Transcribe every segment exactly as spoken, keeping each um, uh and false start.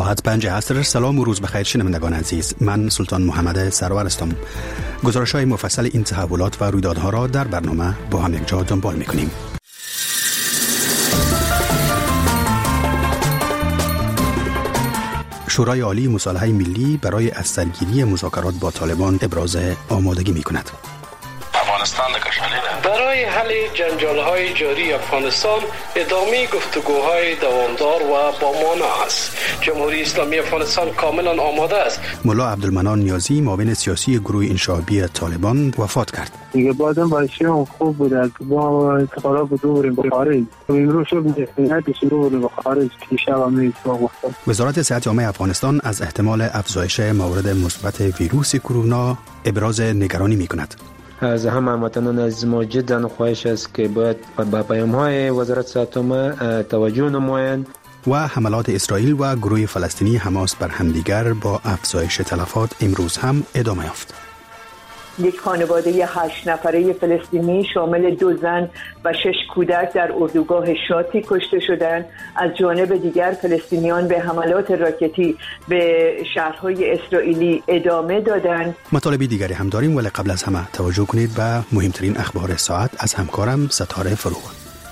ساعت پنج عصر. سلام و روز بخیر شنوندگان عزیز، من سلطان محمد سرور هستم. گزارش های مفصل این تحولات و رویدادها را در برنامه با هم یک جا دنبال می‌کنیم. شورای عالی مصالحه ملی برای از سرگیری مذاکرات با طالبان ابراز آمادگی می‌کند. برای حل جنجال‌های جاری افغانستان ادامه گفتگوهای دوامدار و با مانع است. جمهوری اسلامی افغانستان کاملا آماده است. ملا عبدالمنان نیازی، معاون سیاسی گروه انشابی طالبان، وفات کرد. دیگه بازم باشیم خوب بود از با اتفاقات بدوریم به خارج. امروز شب نهایت شروع به خارج که شب می گفتم. وزارت صحت عامه افغانستان از احتمال افزایش موارد مثبت ویروس کرونا ابراز نگرانی می‌کند. از همه هموطنان عزیز ما جدا خواهش است که باید با پیام‌های وزارت صحت عامه توجه نمایند. و حملات اسرائیل و گروه فلسطینی حماس بر همدیگر با افزایش تلفات امروز هم ادامه یافت. یک خانواده هشت نفره فلسطینی شامل دو زن و شش کودک در اردوگاه شاتی کشته شدند. از جانب دیگر فلسطینیان به حملات راکتی به شهرهای اسرائیلی ادامه دادند. مطالب دیگری هم داریم، ولی قبل از همه توجه کنید به مهمترین اخبار ساعت از همکارم ستاره فروغ.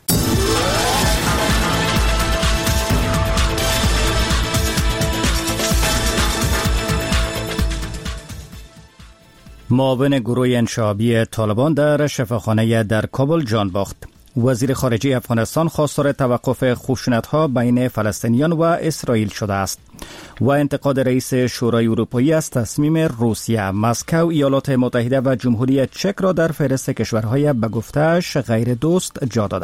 معاون گروه انشابی طالبان در شفاخانه در کابل جان باخت. وزیر خارجه افغانستان خواستار توقف خشونت‌ها بین فلسطینیان و اسرائیل شده است و انتقاد رئیس شورای اروپایی از تصمیم روسیه، مسکو، ایالات متحده و جمهوری چک را در فهرست کشورهای به گفته‌اش غیر دوست جا داده.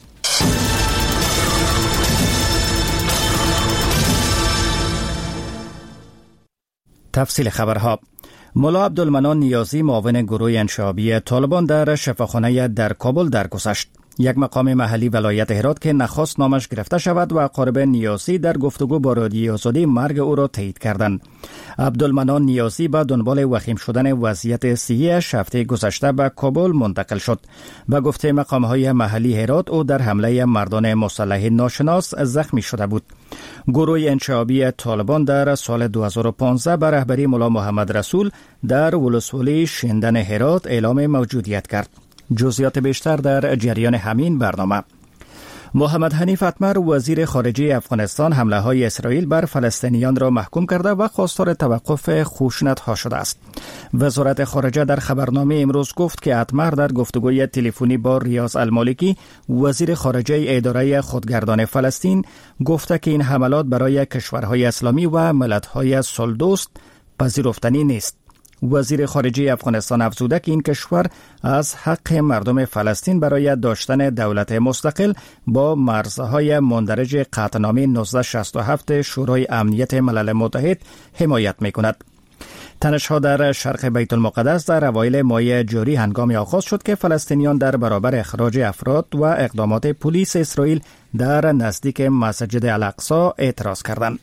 تفصیل خبرها. ملا عبدالمنان نیازی، معاون گروه انشابی طالبان در شفاخانه در کابل درگذشت. یک مقام محلی ولایت هرات که نخواست نامش گرفته شود و اقارب نیازی در گفتگو با رادیوی آزادی مرگ او را تایید کردند. عبدالمنان نیازی با دنبال وخیم شدن وضعیت صحی‌اش هفته گذشته به کابل منتقل شد. به گفته مقام‌های محلی هرات، او در حمله مردان مسلح ناشناس زخمی شده بود. گروه انشابی طالبان در سال دو هزار و پانزده به رهبری ملا محمد رسول در ولسوالی شندن هرات اعلام موجودیت کرد. جزئیات بیشتر در جریان همین برنامه. محمد حنیف اتمر، وزیر خارجه افغانستان، حمله های اسرائیل بر فلسطینیان را محکوم کرده و خواستار توقف خشونت‌ها شده است. وزارت خارجه در خبرنامه امروز گفت که اتمر در گفتگوی تلفنی با ریاض المالکی، وزیر خارجه اداره خودگردان فلسطین، گفته که این حملات برای کشورهای اسلامی و ملت‌های صلح‌دوست پذیرفتنی نیست. وزیر خارجه افغانستان افزوده که این کشور از حق مردم فلسطین برای داشتن دولت مستقل با مرزهای مندرج قطعنامه نوزده شصت و هفت شورای امنیت ملل متحد حمایت می‌کند. تنش‌ها در شرق بیت المقدس در اوایل ماه جاری هنگامی آغاز شد که فلسطینیان در برابر اخراج افراد و اقدامات پلیس اسرائیل در نزدیک مسجد الاقصی اعتراض کردند.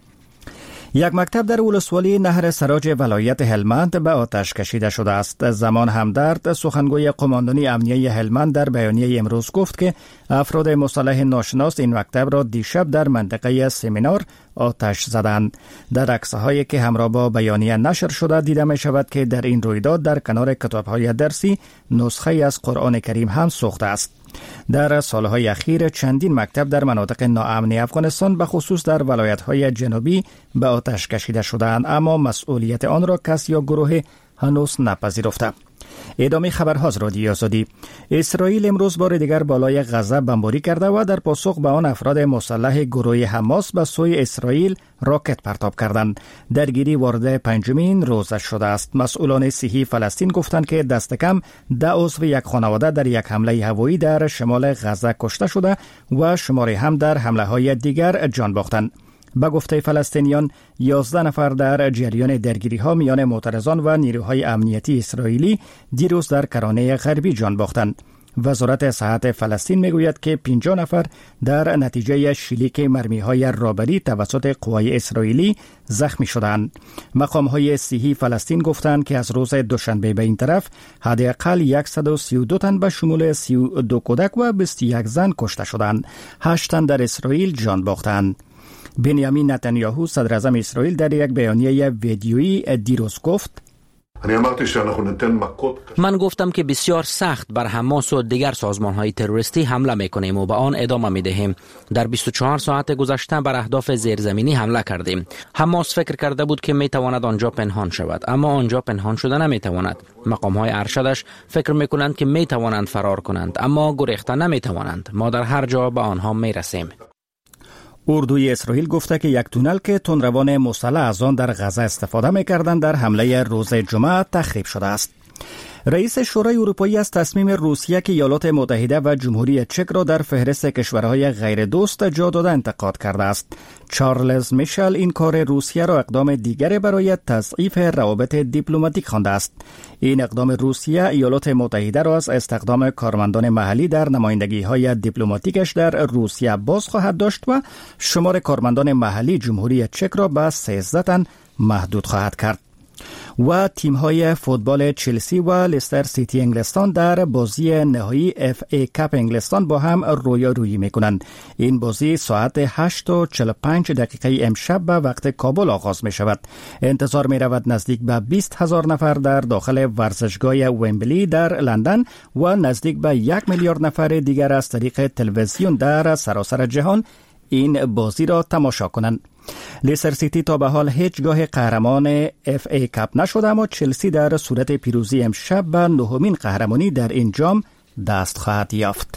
یک مکتب در ولسوالی نهر سراج ولایت هلمند به آتش کشیده شده است. زمان همدرد، سخنگوی قماندانی امنیه هلمند، در بیانیه امروز گفت که افراد مسلح ناشناس این مکتب را دیشب در منطقه سمینار آتش زدند. در عکس‌هایی که همراه با بیانیه نشر شده دیده می شود که در این رویداد در کنار کتاب‌های درسی نسخه از قرآن کریم هم سوخته است. در سالهای اخیر چندین مکتب در مناطق ناامن افغانستان به خصوص در ولایت‌های جنوبی به آتش کشیده شدند، اما مسئولیت آن را کس یا گروه هنوز نپذیرفته. ادامه خبرها از رادیوی آزادی. اسرائیل امروز بار دیگر بالای غزه بمباری کرده و در پاسخ به آن افراد مسلح گروه حماس به سوی اسرائیل راکت پرتاب کردند. درگیری وارد پنجمین روز شده است. مسئولان صحی فلسطین گفتند که دست کم ده عضو یک خانواده در یک حمله هوایی در شمال غزه کشته شده و شماری هم در حمله های دیگر جان باختند. به گفته فلسطینیان، یازده نفر در جریان درگیری ها میان معترضان و نیروهای امنیتی اسرائیلی دیروز در کرانه غربی جان باختند. وزارت صحت فلسطین میگوید که پنجاه نفر در نتیجه شلیک مرمی‌های رابری توسط قوای اسرائیلی زخمی شدند. مقام‌های صحی فلسطین گفتند که از روز دوشنبه به این طرف حداقل صد و سی و دو تن به شمول سی و دو کودک و بیست و یک زن کشته شدند. هشت تن در اسرائیل جان باختند. بنیامین نتانیاهو صدر اعظم اسرائیل در یک بیانیه ویدیویی دیروز گفت: من گفتم که بسیار سخت بر حماس و دیگر سازمان‌های تروریستی حمله می‌کنیم و به آن ادامه می‌دهیم. در بیست و چهار ساعت گذشته بر اهداف زیرزمینی حمله کردیم. حماس فکر کرده بود که می‌تواند آنجا پنهان شود، اما آنجا پنهان شده نمی‌تواند. مقام‌های ارشدش فکر می‌کنند که می‌توانند فرار کنند، اما گریخته نمی‌توانند. ما در هر جا به آنها می‌رسیم. اردوی اسرائیل گفته که یک تونل که تندروان مسلح از آن در غزه استفاده می‌کردند در حمله روز جمعه تخریب شده است. رئیس شورای اروپایی از تصمیم روسیه که ایالات متحده و جمهوری چک را در فهرست کشورهای غیر دوست جا داده انتقاد کرده است. چارلز میشل این کار روسیه را اقدام دیگری برای تضعیف روابط دیپلماتیک خوانده است. این اقدام روسیه ایالات متحده را از استخدام کارمندان محلی در نمایندگی‌های دیپلماتیکش در روسیه باز خواهد داشت و شمار کارمندان محلی جمهوری چک را به سیزده تن محدود خواهد کرد. و تیم‌های فوتبال چلسی و لستر سیتی انگلستان در بازی نهایی اف ای کاپ انگلستان با هم رویارویی می‌کنند. این بازی ساعت هشت و چهل و پنج دقیقه امشب به وقت کابل آغاز می‌شود. انتظار می‌رود نزدیک به بیست هزار نفر در داخل ورزشگاه ومبلی در لندن و نزدیک به یک میلیارد نفر دیگر از طریق تلویزیون در سراسر جهان این بازی را تماشا کنند. لیستر سیتی تا به حال هیچگاه قهرمان اف ای کاپ نشده، اما چلسی در صورت پیروزی امشب به نهمین قهرمانی در این جام دست خواهد یافت.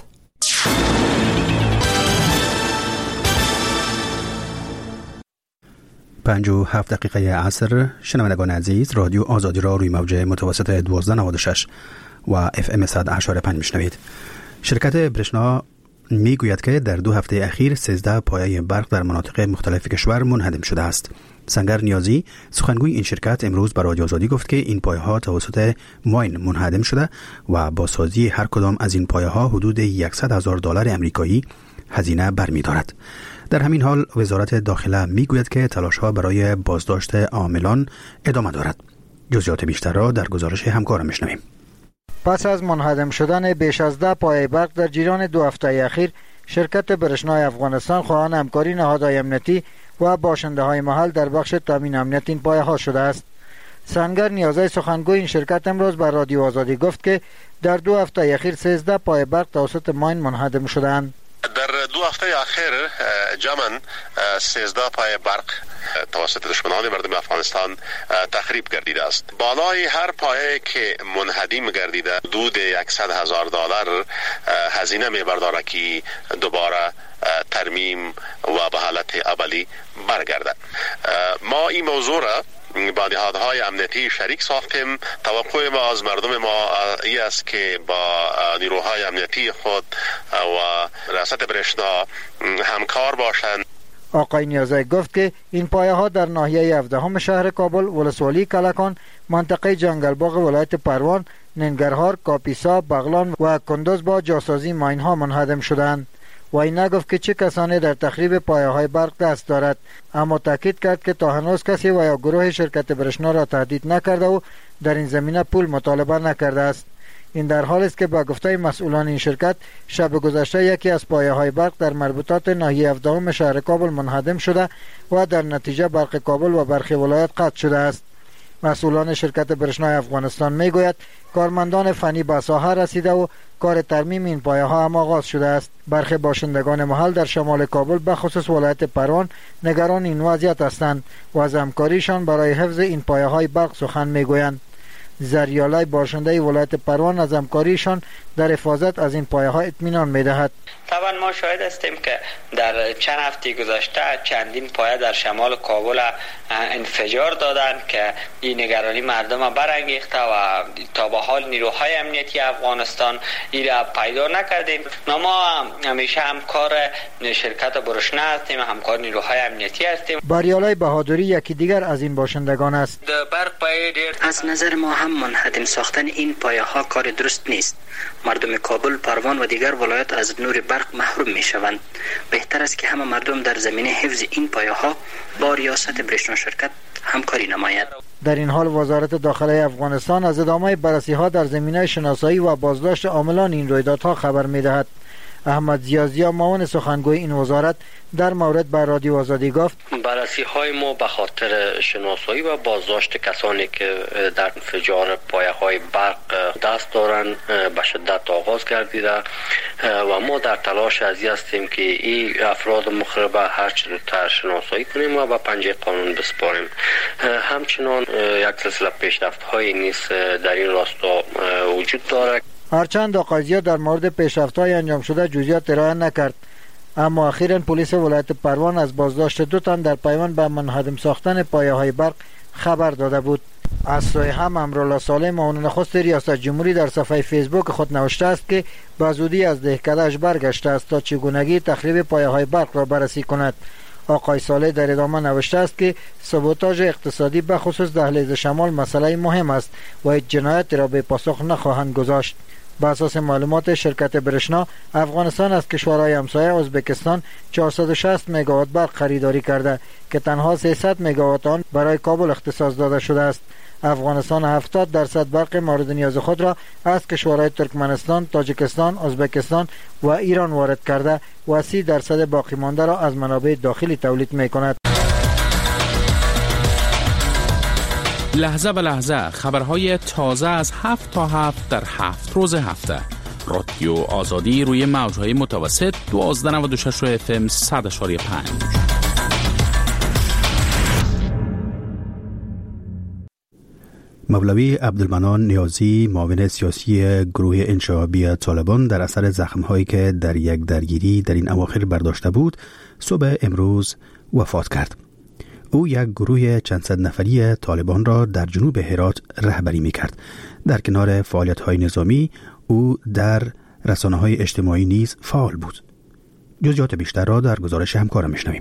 پنج و هفت دقیقه عصر. شنوندگان عزیز، رادیو آزادی را روی موج متوسط دوازده نود و شش و اف ام صد و اشاره پنج میشنوید. شرکت برشنا می گوید که در دو هفته اخیر سیزده پایه برق در مناطق مختلف کشور منهدم شده است. سنگر نیازی، سخنگوی این شرکت، امروز به رادیو آزادی گفت که این پایه ها توسط ماین منهدم شده و با سازی هر کدام از این پایه ها حدود صد هزار دلار امریکایی هزینه برمی‌دارد. در همین حال وزارت داخله می گوید که تلاش ها برای بازداشت عاملان ادامه دارد. جزئیات بیشتر را در گزارش همکارم میشنویم. پس از منهدم شدن بیش از ده پایه برق در جریان دو هفته اخیر، شرکت برشنای افغانستان خواهان همکاری نهادهای امنیتی و باشنده های محل در بخش تامین امنیت این پایه ها شده است. سنگر نیازی، سخنگوی این شرکت، امروز بر رادیو آزادی گفت که در دو هفته اخیر سیزده پایه برق توسط ماین منهدم شدند. در دو هفته اخیر جمعاً سیزده پایه برق توسط دشمنان مردم افغانستان تخریب گردیده است. بالای هر پایه که منهدم گردیده حدود صد هزار دلار هزینه می‌برداره که دوباره ترمیم و به حالت اولی برگرده. ما این موضوع را با نهادهای امنیتی شریک ساختیم. توقع ما از مردم ما این است که با نیروهای امنیتی خود و ریاست برشنا همکار باشند. آقای نیازی گفت که این پایه ها در ناحیه هفدهم شهر کابل، ولسوالی کلکان، منطقه جنگلباغ ولایت پروان، ننگرهار، کاپیسا، بغلان و کندوز با جاسازی ماین ها منهدم شدند. و این نگفت که چه کسانی در تخریب پایه های برق دست دارد، اما تاکید کرد که تا هنوز کسی و یا گروه شرکت برشنا را تهدید نکرده و در این زمینه پول مطالبه نکرده است. این در حالی است که با گفته مسئولان این شرکت، شب گذشته یکی از پایه های برق در مربوطات ناحیه هفدهم شهر کابل منهدم شده و در نتیجه برق کابل و برخی ولایت قطع شده است. مسئولان شرکت برشنای افغانستان میگوید کارمندان فنی به ساحه رسیده و کار ترمیم این پایه ها هم آغاز شده است. برخی باشندگان محل در شمال کابل به خصوص ولایت پروان نگران این وضعیت هستند و از همکاریشان برای حفظ این پایه های برق سخن میگویند. زریالای باشنده ولایت پروان از همکاریشان در حفاظت از این پایه ها اطمینان میدهد. طبعا ما شاهد هستیم که در چند هفته گذشته چندین پایه در شمال کابل انفجار دادند که این نگرانی مردم برانگیخته و تا به حال نیروهای امنیتی افغانستان این را پیدا نکردیم. ما همیشه همکار شرکت برشنا هستیم، همکار نیروهای امنیتی هستیم. بریالای بهادری یکی دیگر از این باشندگان است. از نظر ما هم منهدم ساختن این پایه ها کار درست نیست. مردم کابل، پروان و دیگر ولایات از نور برق محروم می شوند. بهتر است که همه مردم در زمینه حفظ این پایه ها با ریاست برشنا شرکت همکاری نماید. در این حال وزارت داخله افغانستان از ادامه بررسی ها در زمینه شناسایی و بازداشت عاملان این رویدادها خبر می دهد. احمد زیازیا معاون سخنگوی این وزارت در مورد به رادیو آزادی گفت بررسی های ما به خاطر شناسایی و بازداشت کسانی که در انفجار پایه های برق دست دارند به شدت آغاز گردیده و ما در تلاش ازی هستیم که این افراد مخرب هر چه زودتر شناسایی کنیم و به پنجه قانون بسپاریم. همچنان یک سلسله پیشرفت های نیز در این راستا وجود دارد. هرچند آقازیا در مورد پیشرفت های انجام شده جزئیات ارائه نکرد، اما اخیراً پلیس ولایت پروان از بازداشت دو تن در پیوند به منهدم ساختن پایه های برق خبر داده بود. از سوی هم امرالله صالح معاون نخست ریاست جمهوری در صفحه فیسبوک خود نوشته است که به زودی از دهکده‌اش برگشته است تا چگونگی تخریب پایه های برق را بررسی کند. آقای صالح در ادامه نوشته است که سابوتاژ اقتصادی به خصوص دهلیز شمال مسئله مهم است و هیچ جنایتی را به پاسخ نخواهند گذاشت. بر اساس معلومات شرکت برشنا، افغانستان از کشورهای همسایه ازبکستان چهارصد و شصت مگاوات برق خریداری کرده که تنها سیصد مگاوات آن برای کابل اختصاص داده شده است. افغانستان هفتاد درصد برق مورد نیاز خود را از کشورهای ترکمنستان، تاجیکستان، ازبکستان و ایران وارد کرده و سی درصد باقی مانده را از منابع داخلی تولید می کند. لحظه به لحظه خبرهای تازه از هفت تا هفت در هفت روز هفته. رادیو آزادی روی موجهای متوسط دوازده نود و شش اف ام صد و پنج. مولوی عبدالمنان نیازی معاون سیاسی گروه انشعابی طالبان در اثر زخم‌هایی که در یک درگیری در این اواخر برداشته بود صبح امروز وفات کرد. او یک گروه چند صد نفری طالبان را در جنوب هرات رهبری می‌کرد. در کنار فعالیت‌های نظامی او در رسانه‌های اجتماعی نیز فعال بود. جزئیات بیشتر را در گزارش همکارم می‌شنویم.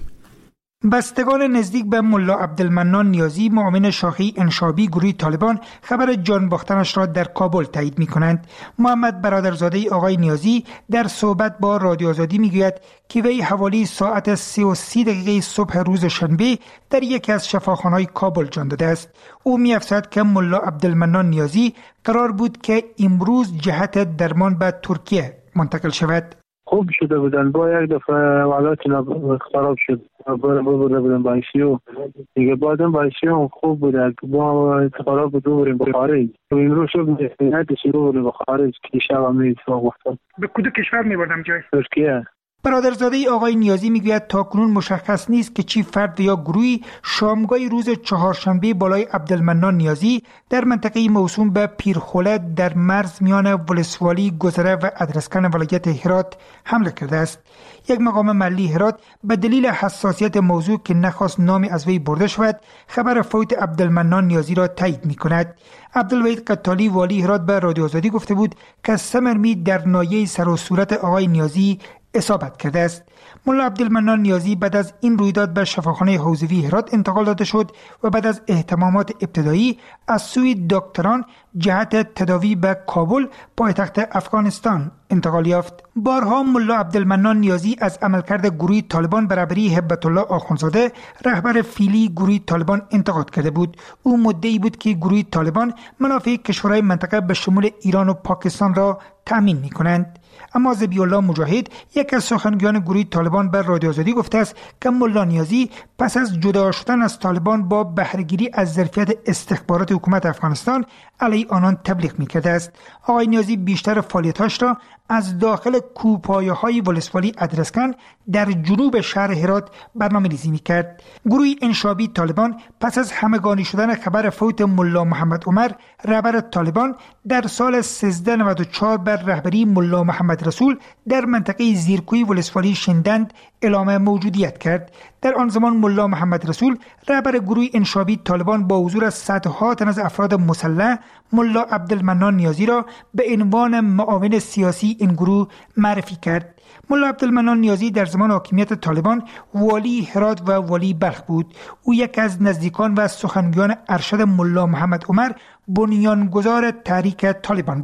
بستگان نزدیک به ملا عبدالمنان نیازی معاون شاخه انشابی گروه طالبان خبر جان باختنش را در کابل تایید می کنند. محمد برادرزاده آقای نیازی در صحبت با رادیو آزادی می گوید که وی حوالی ساعت سه و سی دقیقه صبح روز شنبه در یکی از شفاخانه‌های کابل جان داده است. او می افزاید که ملا عبدالمنان نیازی قرار بود که امروز جهت درمان به ترکیه منتقل شود. خوب شده بودن، با یک دفعه حالات خراب شد، برده بودن با ایسیو دیگه، بعدم با ایسیو خوب بوده، با خراب بود بریم به خارج. امروز شب نهایت شروع بریم به خارج که شب هم اتفاق افتاد. به کدوم کشور میبردم جای؟ ترکیه. برادرزاده آقای نیازی میگوید تاکنون مشخص نیست که چی فرد یا گروهی شامگاه روز چهارشنبه بالای عبدالمنان نیازی در منطقه موسوم به پیرخوله در مرز میان ولسوالی گذره و ادرسکن ولایت هرات حمله کرده است. یک مقام محلی هرات به دلیل حساسیت موضوع که نخواست نامی از وی برده شود خبر فوت عبدالمنان نیازی را تایید می کند. عبدالوحید قتالی والی هرات به رادیو آزادی گفته بود که سمرمی در ناحیه سر و صورت آقای نیازی اصابت کرده است. ملا عبدالمنان نیازی بعد از این رویداد به شفاخانه حوزوی هرات انتقال داده شد و بعد از اهتمامات ابتدایی از سوی دکتران جهت تداوی به کابل پایتخت افغانستان انتقال یافت. بارها ملا عبدالمنان نیازی از عملکرد گروه طالبان برابری هبت الله آخوندزاده رهبر فیلی گروه طالبان انتقاد کرده بود. او مدعی بود که گروه طالبان منافع کشورهای منطقه به شمول ایران و پاکستان را تأمین می کنند. اما ذبیح الله مجاهد یک از سخنگویان گروه طالبان بر رادیو آزادی گفته است که ملا نیازی پس از جدا شدن از طالبان با بهره‌گیری از ظرفیت استخبارات حکومت افغانستان علیه آنان تبلیغ می‌کرده است. آقای نیازی بیشتر فعالیت‌هاش را از داخل کوپایه‌های ولسوالی ادرسکن در جنوب شهر هرات برنامه‌ریزی می‌کرد. گروه انشابی طالبان پس از همگانی شدن خبر فوت ملا محمد عمر رهبر طالبان در سال سیزده نود و چهار بر رهبری ملا محمد رسول در منطقه زیرکوی ولسوالی شندند اعلام موجودیت کرد. در آن زمان ملا محمد رسول رهبر گروه انشابی طالبان با حضور از صدها تن از افراد مسلح ملا عبدالمنان نیازی را به عنوان معاون سیاسی این گروه معرفی کرد. ملا عبدالمنان نیازی در زمان حاکمیت طالبان والی هرات و والی بلخ بود. او یک از نزدیکان و سخنگویان ارشد ملا محمد عمر بنیانگذار تحریک طالبان بود.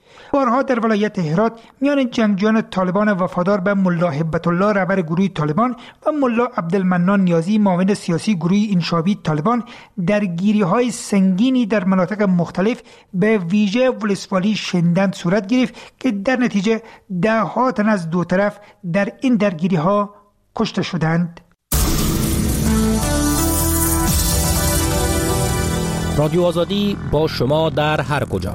بارها در ولایت هرات میان جنگجویان طالبان وفادار به ملا هبت الله رهبر گروه طالبان و ملا عبدالمنان نیازی معاون سیاسی گروه انشابی طالبان درگیری‌های سنگینی در مناطق مختلف به ویژه ولسوالی شندند صورت گرفت که در نتیجه ده ها تن از دو طرف در این درگیری‌ها کشته شدند. رادیو آزادی با شما در هر کجا.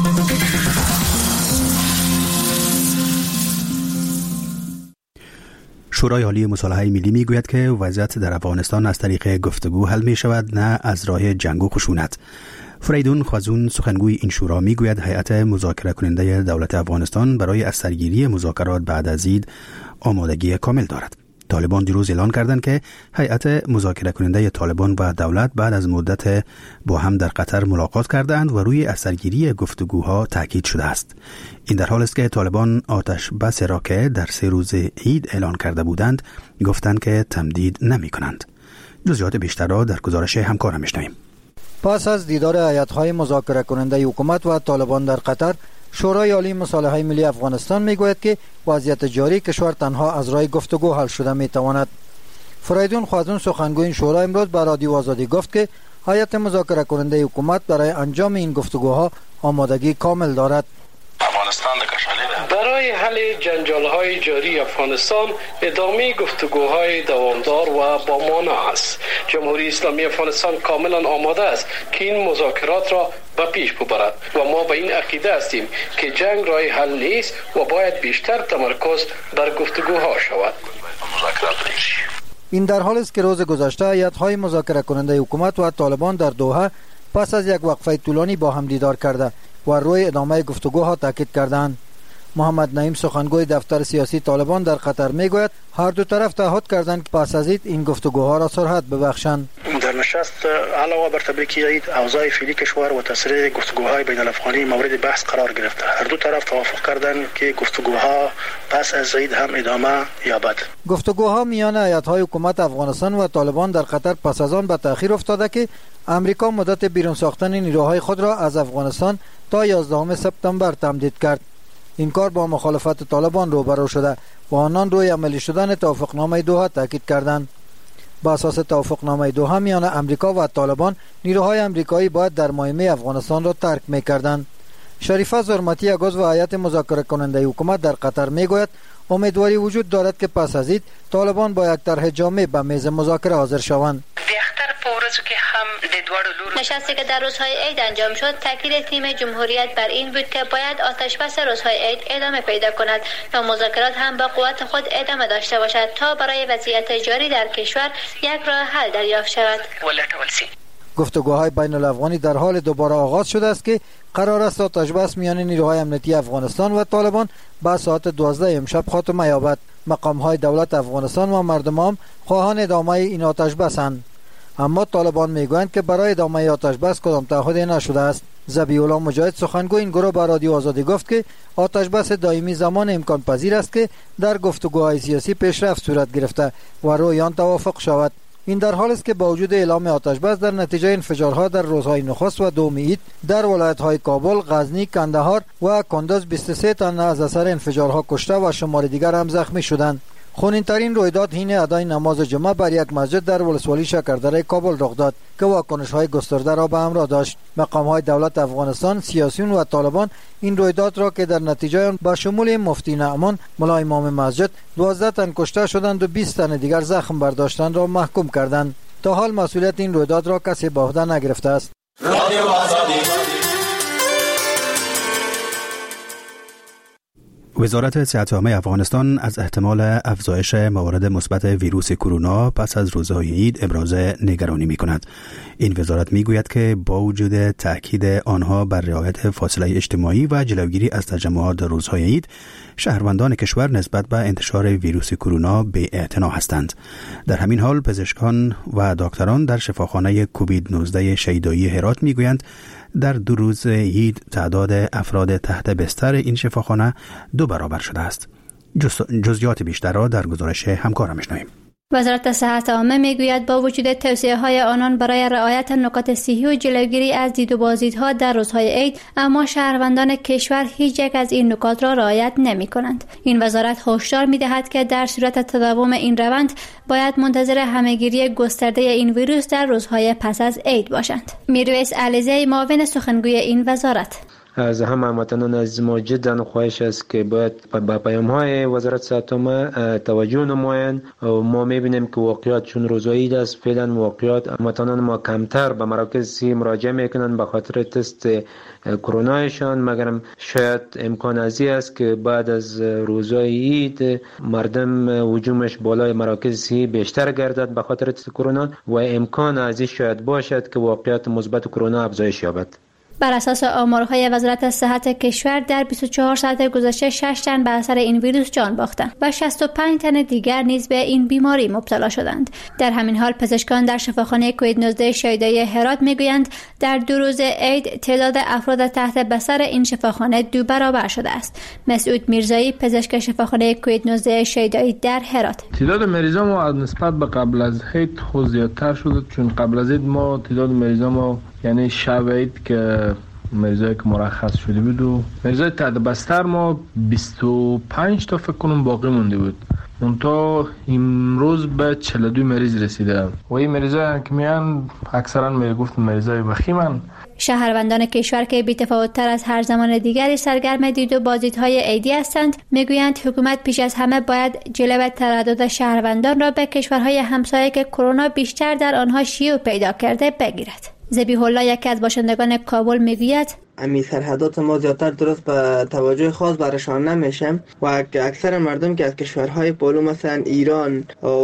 شورای عالی مصالحه ملی میگوید که وضعیت در افغانستان از طریق گفتگو حل می شود، نه از راه جنگ و خشونت. فریدون خوازون سخنگوی این شورا میگوید هیئت مذاکره کننده دولت افغانستان برای از سرگیری مذاکرات بعد از عید آمادگی کامل دارد. طالبان دیروز اعلان کردند که هیئت مذاکره کننده طالبان و دولت بعد از مدت با هم در قطر ملاقات کردند و روی از سرگیری گفتگوها تاکید شده است. این در حالی است که طالبان آتش بس را که در سه روز عید اعلان کرده بودند گفتند که تمدید نمی کنند. جزئیات بیشتر را در گزارش همکارم میشنویم. پس از دیدار هیئت‌های مذاکره کننده حکومت و طالبان در قطر، شورای عالی مصالحه ملی افغانستان میگوید که وضعیت جاری کشور تنها از راه گفتگو حل شده میتواند. فریدون خوازون سخنگوی این شورا امروز به رادیو آزادی گفت که هیئت مذاکره کننده حکومت برای انجام این گفتگوها آمادگی کامل دارد. برای حل جنجال‌های جاری افغانستان ادامه گفتگوهای دوامدار و با مانا است. جمهوری اسلامی افغانستان کاملا آماده است که این مذاکرات را به پیش ببرد و ما به این عقیده هستیم که جنگ راه حل نیست و باید بیشتر تمرکز بر گفتگوها شود. این در حال است که روز گذشته هیئت‌های مذاکره کننده حکومت و طالبان در دوحه پس از یک وقفه طولانی با هم دیدار کرده و روی ادامه گفتگوها تاکید کردند. محمد نعیم سخنگوی دفتر سیاسی طالبان در قطر میگوید هر دو طرف تعهد کردند که پس از عید این گفتگوها را سرعت ببخشند. در نشست علاوه بر تبریک عید، اوضاع فعلی کشور و تسریع گفتگوهای بین الافغانی مورد بحث قرار گرفته. هر دو طرف توافق کردند که گفتگوها پس از عید هم ادامه یابد. گفتگوها میان هیئت‌های حکومت افغانستان و طالبان در قطر پس از آن به تأخیر افتاده که امریکا مدت بیرون ساختن نیروهای خود را از افغانستان تا یازدهم سپتامبر تمدید کرد. این کار با مخالفت طالبان روبرو شده و آنان روی عملی شدن توافقنامه دوحه تاکید کردند. با اساس توافقنامه دوحه میان امریکا و طالبان نیروهای امریکایی باید در مهمه افغانستان را ترک می‌کردند. شریفه زرمتی اگوز و هیئت مذاکره کننده حکومت در قطر میگوید امیدواری وجود دارد که پس از عید طالبان با یک طرح جامع به میز مذاکره حاضر شوند. نشستی که در روزهای عید انجام شد، تاکید تیم جمهوریت بر این بود که باید آتشبس روزهای عید ادامه پیدا کند و مذاکرات هم با قوت خود ادامه داشته باشد تا برای وضعیت جاری در کشور یک راه حل دریافت شود. گفتگوهای بین الافغانی در حال دوباره آغاز شده است که قرار است آتشبس میان نیروهای امنیتی افغانستان و طالبان با ساعت دوازده امشب خاتمه یابد. مقام‌های دولت افغانستان و مردم هم خواهان ادامه این آتشبسند، اما طالبان میگویند که برای ادامه آتشبس کدام تعهدی نشده است. ذبیح الله مجاهد سخنگوی این گروه به رادیو آزادی گفت که آتشبس دائمی زمان امکان پذیر است که در گفتگوهای سیاسی پیشرفت صورت گرفته و روی آن توافق شود. این در حال است که با وجود اعلام آتشبس در نتیجه انفجارها در روزهای نخست و دوم عید در ولایت‌های کابل، غزنی، کندهار و کندز بیست و سه تن از اثر انفجارها کشته و شمار دیگر هم زخمی شدند. خونین ترین رویداد حین ادای نماز جمعه بر یک مسجد در ولسوالی شکردره کابل رخ داد که واکنش‌های گسترده را به همراه داشت. مقام‌های دولت افغانستان، سیاسیون و طالبان این رویداد را که در نتیجه آن با شمول مفتی نعمان ملا امام مسجد دوازده تن کشته شدند و بیست تن دیگر زخم برداشتند را محکوم کردند. تا حال مسئولیت این رویداد را کسی به عهده نگرفته است. وزارت صحت عامه افغانستان از احتمال افزایش موارد مثبت ویروس کرونا پس از روزهای عید ابراز نگرانی می کند. این وزارت می گوید که با وجود تاکید آنها بر رعایت فاصله اجتماعی و جلوگیری از تجمعات در روزهای عید، شهروندان کشور نسبت به انتشار ویروس کرونا بی اعتنا هستند. در همین حال پزشکان و دکتران در شفاخانه کووید نوزده شیدایی هرات می گویند در دو روز عید تعداد افراد تحت بستر این شفاخانه دو برابر شده است. جزئیات بیشتر را در گزارش همکارم میشنویم. وزارت صحت عامه میگوید با وجود توصیه های آنان برای رعایت نکات صحی و جلوگیری از دید و بازدیدها در روزهای عید، اما شهروندان کشور هیچ یک از این نکات را رعایت نمی کنند. این وزارت هشدار می دهد که در صورت تداوم این روند باید منتظر همهگیری گسترده این ویروس در روزهای پس از عید باشند. میرویس علیزی، معاون سخنگوی این وزارت: از همه هموطنان عزیز ما جدا خواهش است که باید با پیام های وزارت صحت عامه توجه نمایند. ما میبینیم که واقعیت چون روزایی است، فعلا واقعیت هموطنان ما کمتر به مراکز صحی مراجعه میکنند به خاطر تست کرونایشان، مگرم شاید امکان ازی است که بعد از روزای عید مردم هجومش بالای مراکز صحی بیشتر گردد به خاطر تست کرونا و امکان ازی شاید باشد که واقعیت مثبت کرونا افزایش یابد. بر اساس آمارهای وزارت صحت کشور در بیست و چهار ساعت گذشته شش تن به اثر این ویروس جان باختند و شصت و پنج تن دیگر نیز به این بیماری مبتلا شدند. در همین حال پزشکان در شفاخانه کووید نوزده شیدایی هرات میگویند در دو روز عید تعداد افراد تحت بستر این شفاخانه دو برابر شده است. مسعود میرزایی، پزشک شفاخانه کووید نوزده شیدایی در هرات: تعداد مریضا ما از نسبت به قبل از عید خود زیادتر شده، چون قبل از عید ما تعداد مریضا ما یعنی شب عید که مریضایی که مرخص شده بود و مریضای تحت بستر ما بیست و پنج تا فکر کنم باقی مونده بود. منتها امروز به چهل و دو مریض رسیده و این مریضایی که میان اکثرا میگفت مریضای وخیمن. شهروندان کشور که بی‌تفاوت‌تر از هر زمان دیگری سرگرم دید و بازدیدهای عیدی هستند میگویند حکومت پیش از همه باید جلوه تردد شهروندان را به کشورهای همسایه که کرونا بیشتر در آنها شیوع پیدا کرده بگیرد. ذبیح الله، یکی از باشندگان کابل، میگوید امی سرحدات ما زیادتر درست به توجه خاص برشان نمیشم و اکثر مردم که از کشورهای پولو مثلا ایران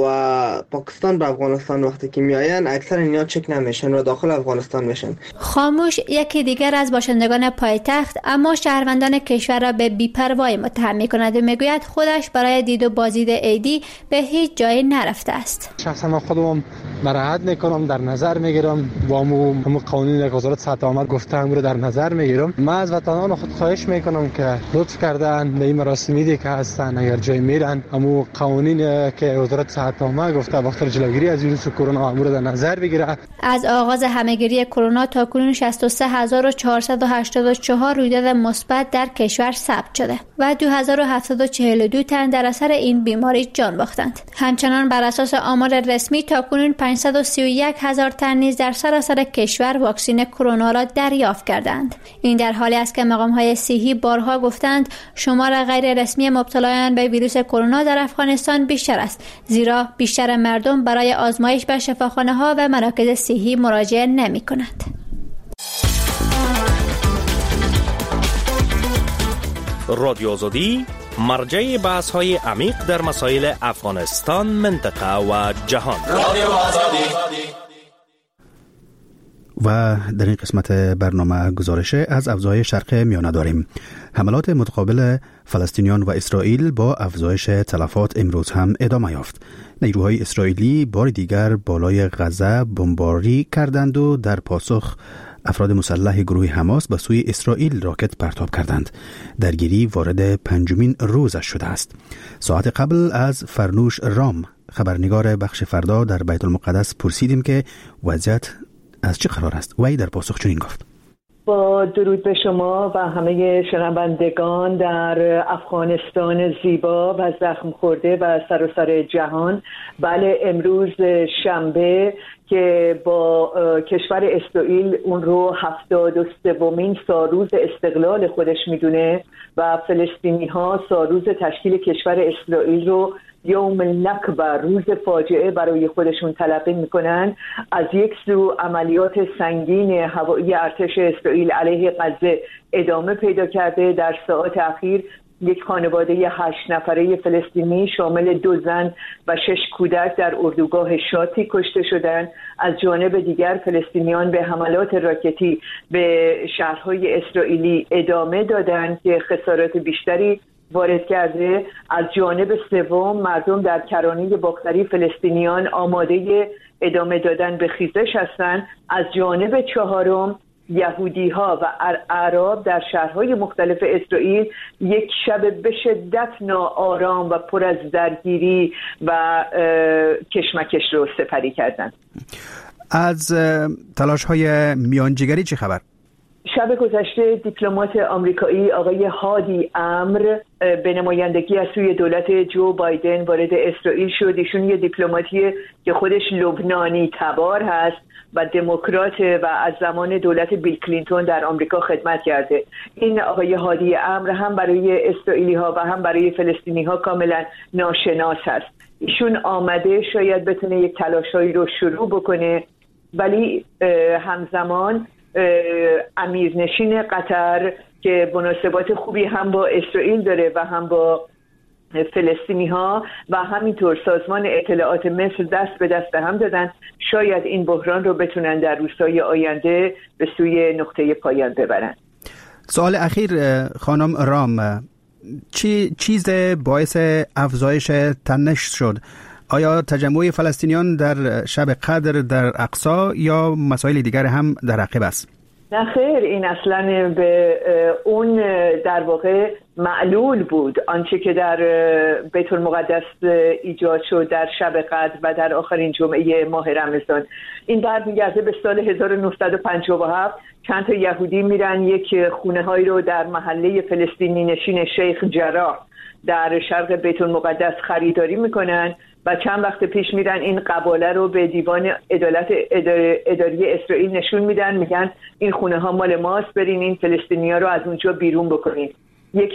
و پاکستان به افغانستان وقتی که میآیند اکثر اینا چک نمیشن و داخل افغانستان میشن. خاموش، یکی دیگر از باشندگان پایتخت، اما شهروندان کشور را به بی‌پروایی متهم می‌کند و میگوید خودش برای دید و بازدید عیدی به هیچ جایی نرفته است. شخصا من خودم مراعات میکنم، در نظر میگیرم و همون قوانین که وزارت صحت عامه گفته هم رو در نظر میگیرم. من از وطنان خود خواهش میکنم که لطف کردن به این مراسمی که هستن اگر جای میرن همون قوانین که وزارت صحت عامه گفته وقت جلوگیری از ویروس کرونا امور در نظر بگیره. از آغاز همهگیری کرونا تا کنون شصت و سه هزار و چهارصد و هشتاد و چهار رویداد مثبت در کشور ثبت شده و دو هزار و هفتصد و چهل و دو تن در اثر این بیماری جان باختند. همچنان بر اساس آمار رسمی تا کنون پانصد و سی و یک هزار تن نیز در سراسر کشور واکسن کرونا را دریافت کردند. این در حالی است که مقام‌های صحی بارها گفتند شمار غیر رسمی مبتلایان به ویروس کرونا در افغانستان بیشتر است، زیرا بیشتر مردم برای آزمایش به شفاخانه‌ها و مراکز صحی مراجعه نمی‌کنند. رادیو آزادی مرجع بحث‌های عمیق در مسائل افغانستان، منطقه و جهان. رادیو آزادی. و در این قسمت برنامه گزارش از افزایش شرق میانه داریم. حملات متقابل فلسطینیان و اسرائیل با افزایش تلفات امروز هم ادامه یافت. نیروهای اسرائیلی بار دیگر بالای غزه بمباری کردند و در پاسخ افراد مسلح گروه حماس به سوی اسرائیل راکت پرتاب کردند. درگیری وارد پنجمین روزش شده است. ساعت قبل از فرنوش رام، خبرنگار بخش فردا در بیت المقدس، پرسیدیم که وضعیت از چه قرار است؟ وی در پاسخ چنین گفت: با درود به شما و همه شنوندگان در افغانستان زیبا و زخم خورده و سراسر جهان. بله، امروز شنبه که با کشور اسرائیل اون رو هفتاد و سومین سالروز استقلال خودش میدونه و فلسطینی ها سالروز تشکیل کشور اسرائیل رو یوم نکبه، روز فاجعه برای خودشون تلقی میکنن. از یک سو عملیات سنگین هوایی ارتش اسرائیل علیه غزه ادامه پیدا کرده. در ساعات اخیر یک خانواده هشت نفره فلسطینی شامل دو زن و شش کودک در اردوگاه شاتی کشته شدند. از جانب دیگر فلسطینیان به حملات راکتی به شهرهای اسرائیلی ادامه دادند که خسارات بیشتری وارد کرده. از جانب سوم مردم در کرانه باختری فلسطینیان آماده ادامه دادن به خیزش هستند. از جانب چهارم یهودی ها و اعراب در شهرهای مختلف اسرائیل یک شب به شدت ناآرام و پر از درگیری و کشمکش رو سپری کردند. از تلاش های میانجیگری چه خبر؟ شب گذشته دیپلمات آمریکایی آقای هادی امر به نمایندگی از سوی دولت جو بایدن وارد اسرائیل شد. ایشون یه دیپلماتیه که خودش لبنانی تبار هست و دموکرات و از زمان دولت بیل کلینتون در آمریکا خدمت کرده. این آقای هادی امر هم برای اسرائیلی ها و هم برای فلسطینی ها کاملا ناشناس هست. ایشون آمده شاید بتونه یک تلاشایی رو شروع بکنه، ولی همزمان امیرنشین قطر که مناسبات خوبی هم با اسرائیل داره و هم با فلسطینی ها و همینطور سازمان اطلاعات مصر دست به دست هم دادن، شاید این بحران رو بتونن در روزهای آینده به سوی نقطه پایان ببرن. سوال اخیر خانم رام، چی چیز باعث افزایش تنش شد؟ آیا تجمع فلسطینیان در شب قدر در اقصی یا مسائل دیگر هم در عقب است؟ نه خیر، این اصلا به اون در واقع معلول بود. آنچه که در بیت المقدس ایجاد شد در شب قدر و در آخرین جمعه ماه رمضان، این برمیگرده به سال هزار و نهصد و پنجاه و هفت. چند تا یهودی میرن یک خونه هایی رو در محله فلسطینی نشین شیخ جراح در شرق بیت المقدس خریداری میکنن و چند وقت پیش میرن این قباله رو به دیوان عدالت اداری اسرائیل نشون میدن، میگن این خونه ها مال ماست، برین این فلسطینی ها رو از اونجا بیرون بکنین. یک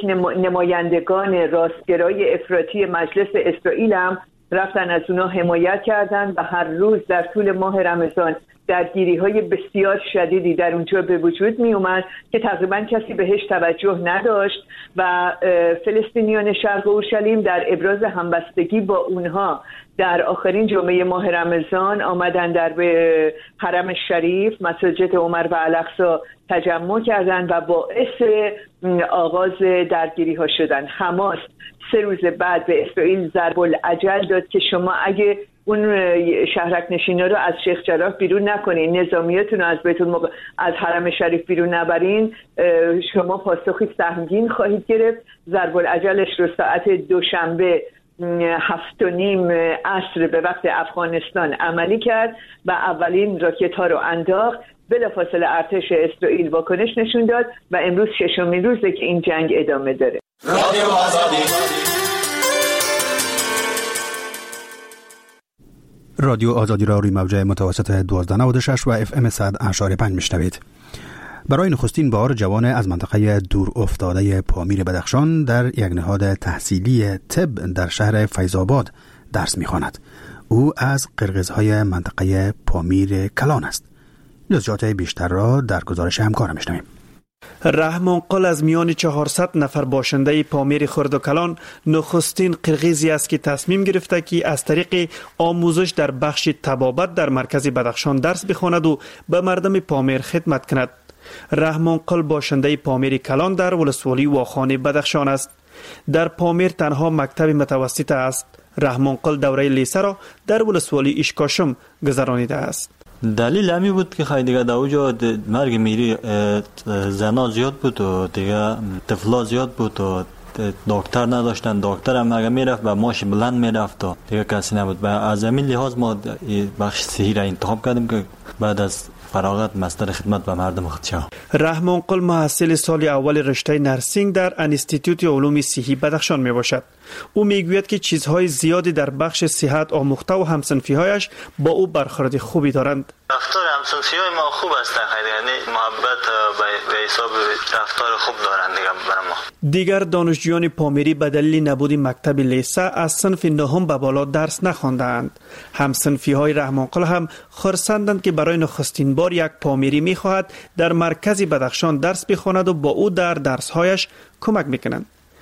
نمایندگان راستگرای افراطی مجلس اسرائیل هم رفتن از اونا حمایت کردن و هر روز در طول ماه رمضان درگیری های بسیار شدیدی در اونجا به وجود می اومد که تقریبا کسی بهش توجه نداشت و فلسطینیان شرق اورشلیم در ابراز همبستگی با اونها در آخرین جمعه ماه رمضان آمدن در حرم شریف، مساجد عمر و الاقصی تجمع کردن و باعث آغاز درگیری ها شدن. حماس سه روز بعد به اسرائیل ضرب العجل داد که شما اگه اون شهرک نشینا رو از شیخ جراح بیرون نکنین، نظامیاتون رو از بیت المق... از حرم شریف بیرون نبرین، شما پاسخی سهمگین خواهید گرفت. ضرب العجلش رو ساعت دوشنبه هفت و نیم عصر به وقت افغانستان عملی کرد و اولین راکت ها رو انداخت. بلافاصله ارتش اسرائیل واکنش نشون داد و امروز ششمین روزه که این جنگ ادامه داره. رادیو آزادی رادیو آزادی را روی موج متوسط دوازده نود و شش و اف ام صد اشاره پنج میشنوید. برای نخستین بار جوان از منطقه دور افتاده پامیر بدخشان در یک نهاد تحصیلی طب در شهر فیض‌آباد درس می‌خواند. او از قرقیزهای منطقه پامیر کلان است. جزئیات بیشتر را در گزارش همکارم میشنویم. رحمان قل از میان چهارصد نفر باشنده پامیر خرد و کلان نخستین قرقیزی است که تصمیم گرفته که از طریق آموزش در بخش طبابت در مرکز بدخشان درس بخواند و به مردم پامیر خدمت کند. رحمان قل باشنده پامیر کلان در ولسوالی واخان بدخشان است. در پامیر تنها مکتب متوسط است. رحمان قل دوره لیسه را در ولسوالی اشکاشم گذرانیده است. دلیل همی بود که خیلی دیگه در اوجا مرگ میری زنا زیاد بود و دیگه طفلا زیاد بود و دکتر نداشتن. دکتر هم اگه میرفت به ماش بلند میرفت و دیگه کسی نبود. و از همین لحاظ ما بخش صحی را انتخاب کردیم که بعد از فراغت مستر خدمت به مردم خدشا. رحمان قل محصل سال اول رشته نرسینگ در انستیتوت علوم صحی بدخشان می باشد. او میگوید که چیزهای زیادی در بخش صحت آموخته و همسنفی‌هایش با او برخورد خوبی دارند. رفتار همسنفی‌های ما خوب هستند، یعنی محبت به حساب رفتار خوب دارند دیگه برای ما. دیگر دانشجویان پامیری به دلیل نبود مکتب لیسه از صنف نهم به بالا درس نخواندند. همسنفی‌های رحمان قل هم خرسندند که برای نخستین بار یک پامیری می‌خواهد در مرکز بدخشان درس بخواند و با او در درس‌هایش کمک می‌کنند.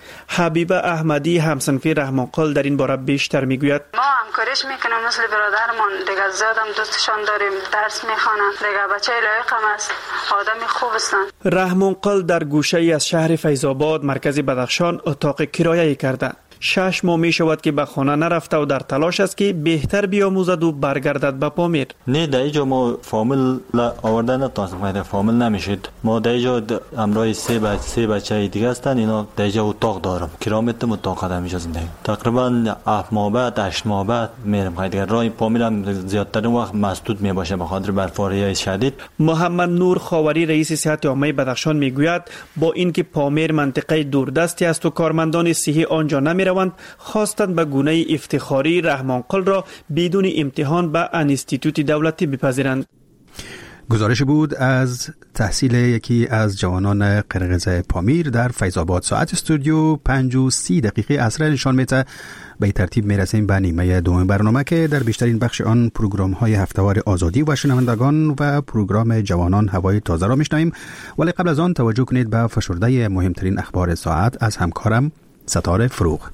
حبیبه احمدی همصنفی رحمانقل در این باره بیشتر میگوید. ما همکاریش میکنیم مثل برادرمون دیگه، زیادم دوستشان داریم، درس میخوانن دیگه، بچه لایق هم است، آدمی خوب هستن. رحمانقل در گوشه ای از شهر فیض‌آباد مرکز بدخشان اتاق کرایه کرده. شش ماه می شود که به خانه نرفته و در تلاش است که بهتر بیاموزد و برگردد به پامیر. نه در اینجا ما فامیل آورده نتونستیم، فامیل نمیشید. ما در اینجا همراه سه بچه سه بچه دیگه هستن، اینا در اینجا اتاق دارم، کرایه میتونم اتاق قدم اینجا زندگی. تقریبا هفت ماه بعد هشت ماه بعد میرم. دیگه راه پامیر هم زیادتر وقت مسدود می باشه به خاطر برف‌باری شدید. محمد نور خاوری رئیس صحت عامه بدخشان میگوید با اینکه پامیر منطقه دوردستی است و کارمندان صحی آنجا نمی روند، خواستند به گونه افتخاری رحمانقل را بدون امتحان به انستیتوت دولتی بپذیرند. گزارش بود از تحصیل یکی از جوانان قرقیز پامیر در فیض‌آباد. ساعت استودیو پنج و سی دقیقه عصر نشان میده. به ترتیب میرسیم به نیمه دوم برنامه که در بیشترین بخش آن پروگرام های هفتهوار آزادی و شنوندگان و پروگرام جوانان هوای تازه را میشنویم. ولی قبل از آن توجه کنید به فشرده مهمترین اخبار ساعت از همکارم ستاره فروغ.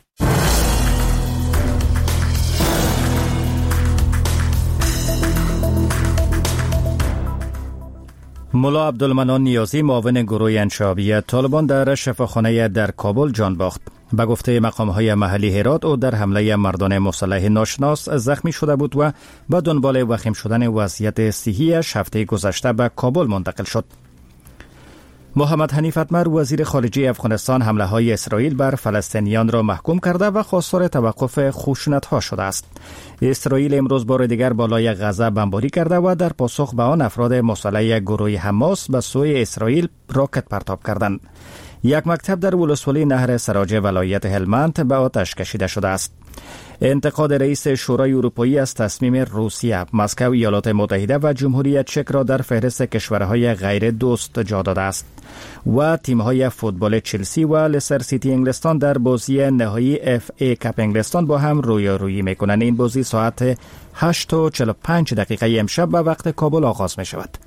ملا عبدالمنان نیازی معاون گروه انشابی طالبان در شفاخانه در کابل جان باخت. به گفته مقام‌های محلی هرات او در حمله مردان مسلح ناشناس زخمی شده بود و به دنبال وخیم شدن وضعیت صحی‌اش هفته گذشته به کابل منتقل شد. محمد حنیف اتمر وزیر خارجه افغانستان حمله های اسرائیل بر فلسطینیان را محکوم کرده و خواستار توقف خشونت‌ها شده است. اسرائیل امروز بار دیگر بالای غزه بمباری کرده و در پاسخ به آن افراد مسلح گروه حماس به سوی اسرائیل راکت پرتاب کردند. یک مکتب در ولسوالی نهر سراج ولایت هلمند به آتش کشیده شده است. انتقاد رئیس شورای اروپایی از تصمیم روسیه، مسکو، ایالات متحده و جمهوری چک را در فهرست کشورهای غیر دوست جا داده است و تیم‌های فوتبال چلسی و لستر سیتی انگلستان در بازی نهایی اف ای کاپ انگلستان با هم رویارویی می‌کنند. این بازی ساعت هشت و چهل و پنج دقیقه امشب به وقت کابل آغاز می‌شود.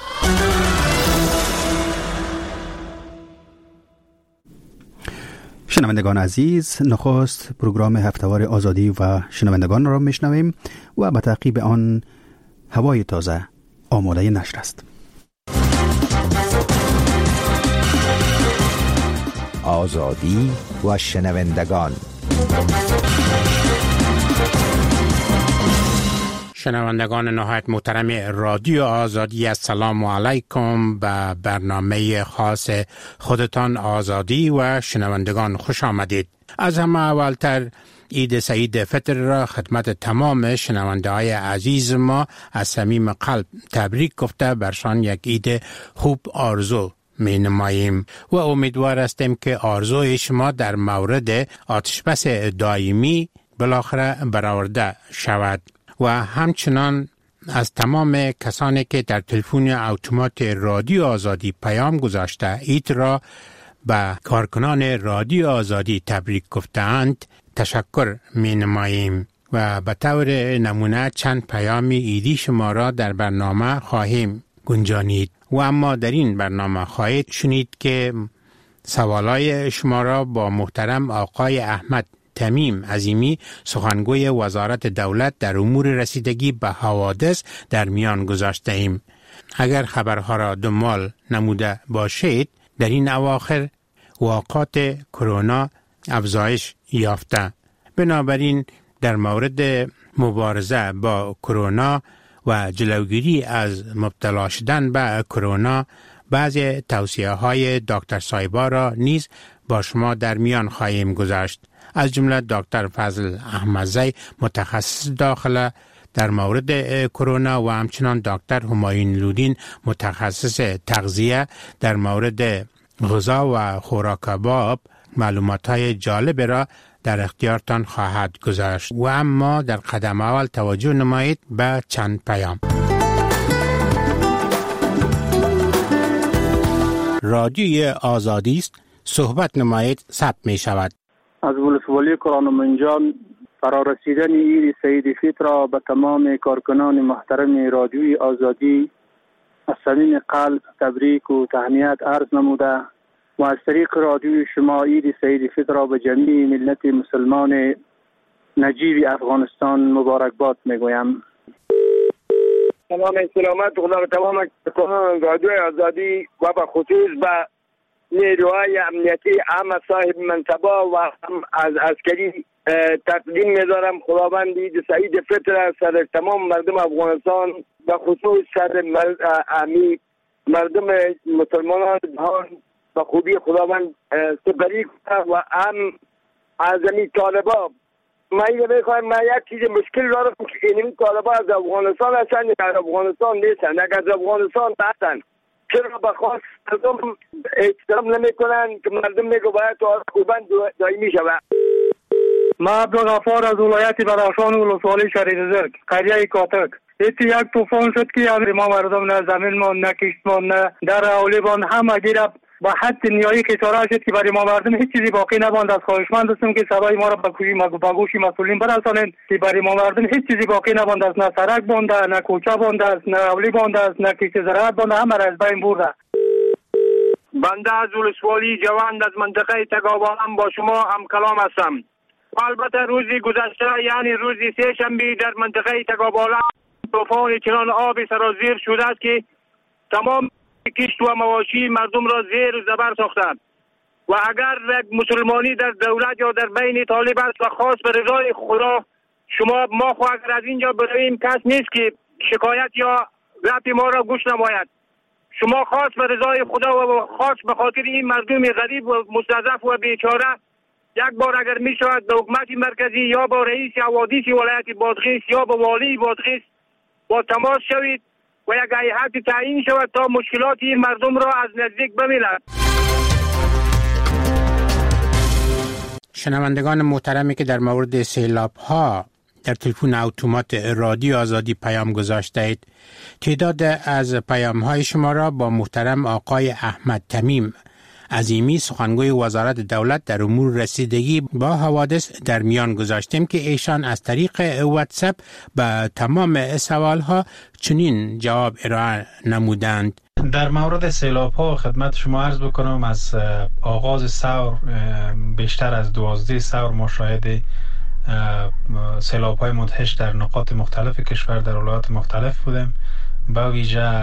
شنوندگان عزیز، نخست پروگرام هفتهوار آزادی و شنوندگان را میشنویم و به تعقیب آن هوای تازه آماده نشر است. آزادی و شنوندگان. شنوندگان نهایت محترم رادیو آزادی، السلام علیکم. به برنامه خاص خودتان آزادی و شنوندگان خوش آمدید. از همه اولتر عید سعید فطر را خدمت تمام شنونده های عزیز ما از صمیم قلب تبریک گفته برشان یک عید خوب آرزو می نماییم و امیدوار هستیم که آرزوی شما در مورد آتشبس دائمی بالاخره برآورده شود. و همچنان از تمام کسانی که در تلفن اتومات رادیو آزادی پیام گذاشته عید را به کارکنان رادیو آزادی تبریک گفتند تشکر می نماییم و به طور نمونه چند پیام عیدی شما را در برنامه خواهیم گنجانید. و اما در این برنامه خواهید شنید که سوالای شما را با محترم آقای احمد تمیم عظیمی سخنگوی وزارت دولت در امور رسیدگی به حوادث در میان گذاشته ایم. اگر خبرها را دنبال نموده باشید، در این اواخر واقعات کرونا افزایش یافته. بنابراین در مورد مبارزه با کرونا و جلوگیری از مبتلا شدن به کرونا بعضی توصیه های دکتر صایبا را نیز با شما در میان خواهیم گذاشت. از جمله دکتر فضل احمدزی متخصص داخله در مورد کرونا و همچنان دکتر همایون لودین متخصص تغذیه در مورد غذا و خوراک باب معلومات های جالب را در اختیارتان خواهد گذاشت. و اما در قدم اول توجه نمایید به چند پیام. رادیوی آزادی است، صحبت نمایید، ثبت می شود. از ولسوالی قرآن منجان فرارسیدن عید سعید فطر را به تمام کارکنان محترم رادیوی آزادی از صمیم قلب تبریک و تهنیت عرض نموده و از طریق رادیوی شما عید سعید فطر را به جمیع ملت مسلمان نجیب افغانستان مبارکباد میگویم. سلام سلامت خدا به تمام کارکنان رادیو آزادی و به خصوص به نیروهای امنیتی همه صاحب منصبه و هم از عسکری تقدیم می‌دارم. خداوند عید سعید فطر سر تمام مردم افغانستان به خصوص سر امی مردم مسلمانان جهان به خوبی خداوند سپری کنه و هم از امی طالبا. من اینو میخوایم، من یک چیز مشکل دارم که این طالبا از افغانستان هستن یا از افغانستان نیستن. اگر از افغانستان هستن چرا به خواست مردم احترام نمی کنن که مردم میگه باید تا خوبان دائمی شود. ما عبدالغفار از ولایت بدخشان ولسوالی شریف زرگ قریه کاتک. ایتی یک طوفان شد که ما مردم نه زمین مان نه کشت مان نه در اولی بان همه گیره با حد نیایی خساره شد که برای ما مردم هیچ چیزی باقی نماند. از خواهشمند هستم که صدای ما را به گوشی به گوش مسئولین برسانید که برای ما مردم هیچ چیزی باقی نماند است. نه سرک بانده، نه کوچه بانده است، نه اولی بانده است، نه کشت زراعت بانده، همه را از بین برده. بنده از ولسوالی جوند از منطقه تگاوان با شما هم کلام هستم. البته روزی گذشته یعنی روزی سه شنبه در منطقه تگاوان طوفان چنان آبی سرازیر شده است که تمام کشت و مواشی مردم را زیر و زبر ساختند و اگر مسلمانی در دولت یا در بین طالب است و خاص به رضای خدا شما ما خو اگر از اینجا برویم کس نیست که شکایت یا رفت ما را گوش نماید. شما خاص به رضای خدا و خاص به خاطر این مردم غریب و مستضعف و بیچاره یک بار اگر می شود به حکومت مرکزی یا با رئیس حوادث ولایت بادغیس یا با والی بادغیس با تماس شوید و یک هیئت تعیین شود تا مشکلات این مردم را از نزدیک ببیند. شنوندگان محترمی که در مورد سیلاب ها در تلفن اتومات رادیو آزادی پیام گذاشته اید، تعداد از پیام های شما را با محترم آقای احمد تمیم عظیمی سخنگوی وزارت دولت در امور رسیدگی با حوادث در میان گذاشتیم که ایشان از طریق واتساپ به تمام سوال ها چنین جواب ارائه نمودند. در مورد سیلاب ها خدمت شما عرض بکنم از آغاز سور بیشتر از دوازده سور ما شاهد سیلاب های مدهش در نقاط مختلف کشور در ولایات مختلف بودیم، با ویژه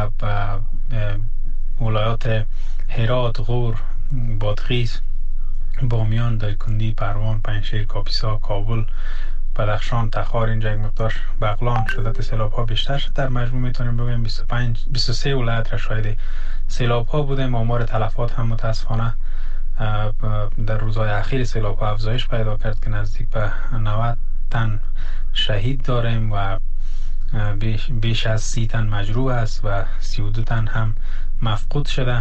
ولایات هرات، غور، بادغیس، بامیان، دایکندی، پروان، پنجشیر، کاپیسا، کابل، بدخشان، تخار، اینجا یک مقدار بغلان شدت سیلاب ها بیشتر شد. در مجموع میتونیم بگیم بیست و پنج بیست و سه ولایت را شاهد سیلاب ها بودیم. آمار تلفات هم متاسفانه در روزهای اخیر سیلاب ها افزایش پیدا کرد که نزدیک به نود تن شهید داریم و بیش, بیش از سی تن مجروح است و سی و دو تن هم مفقود شده.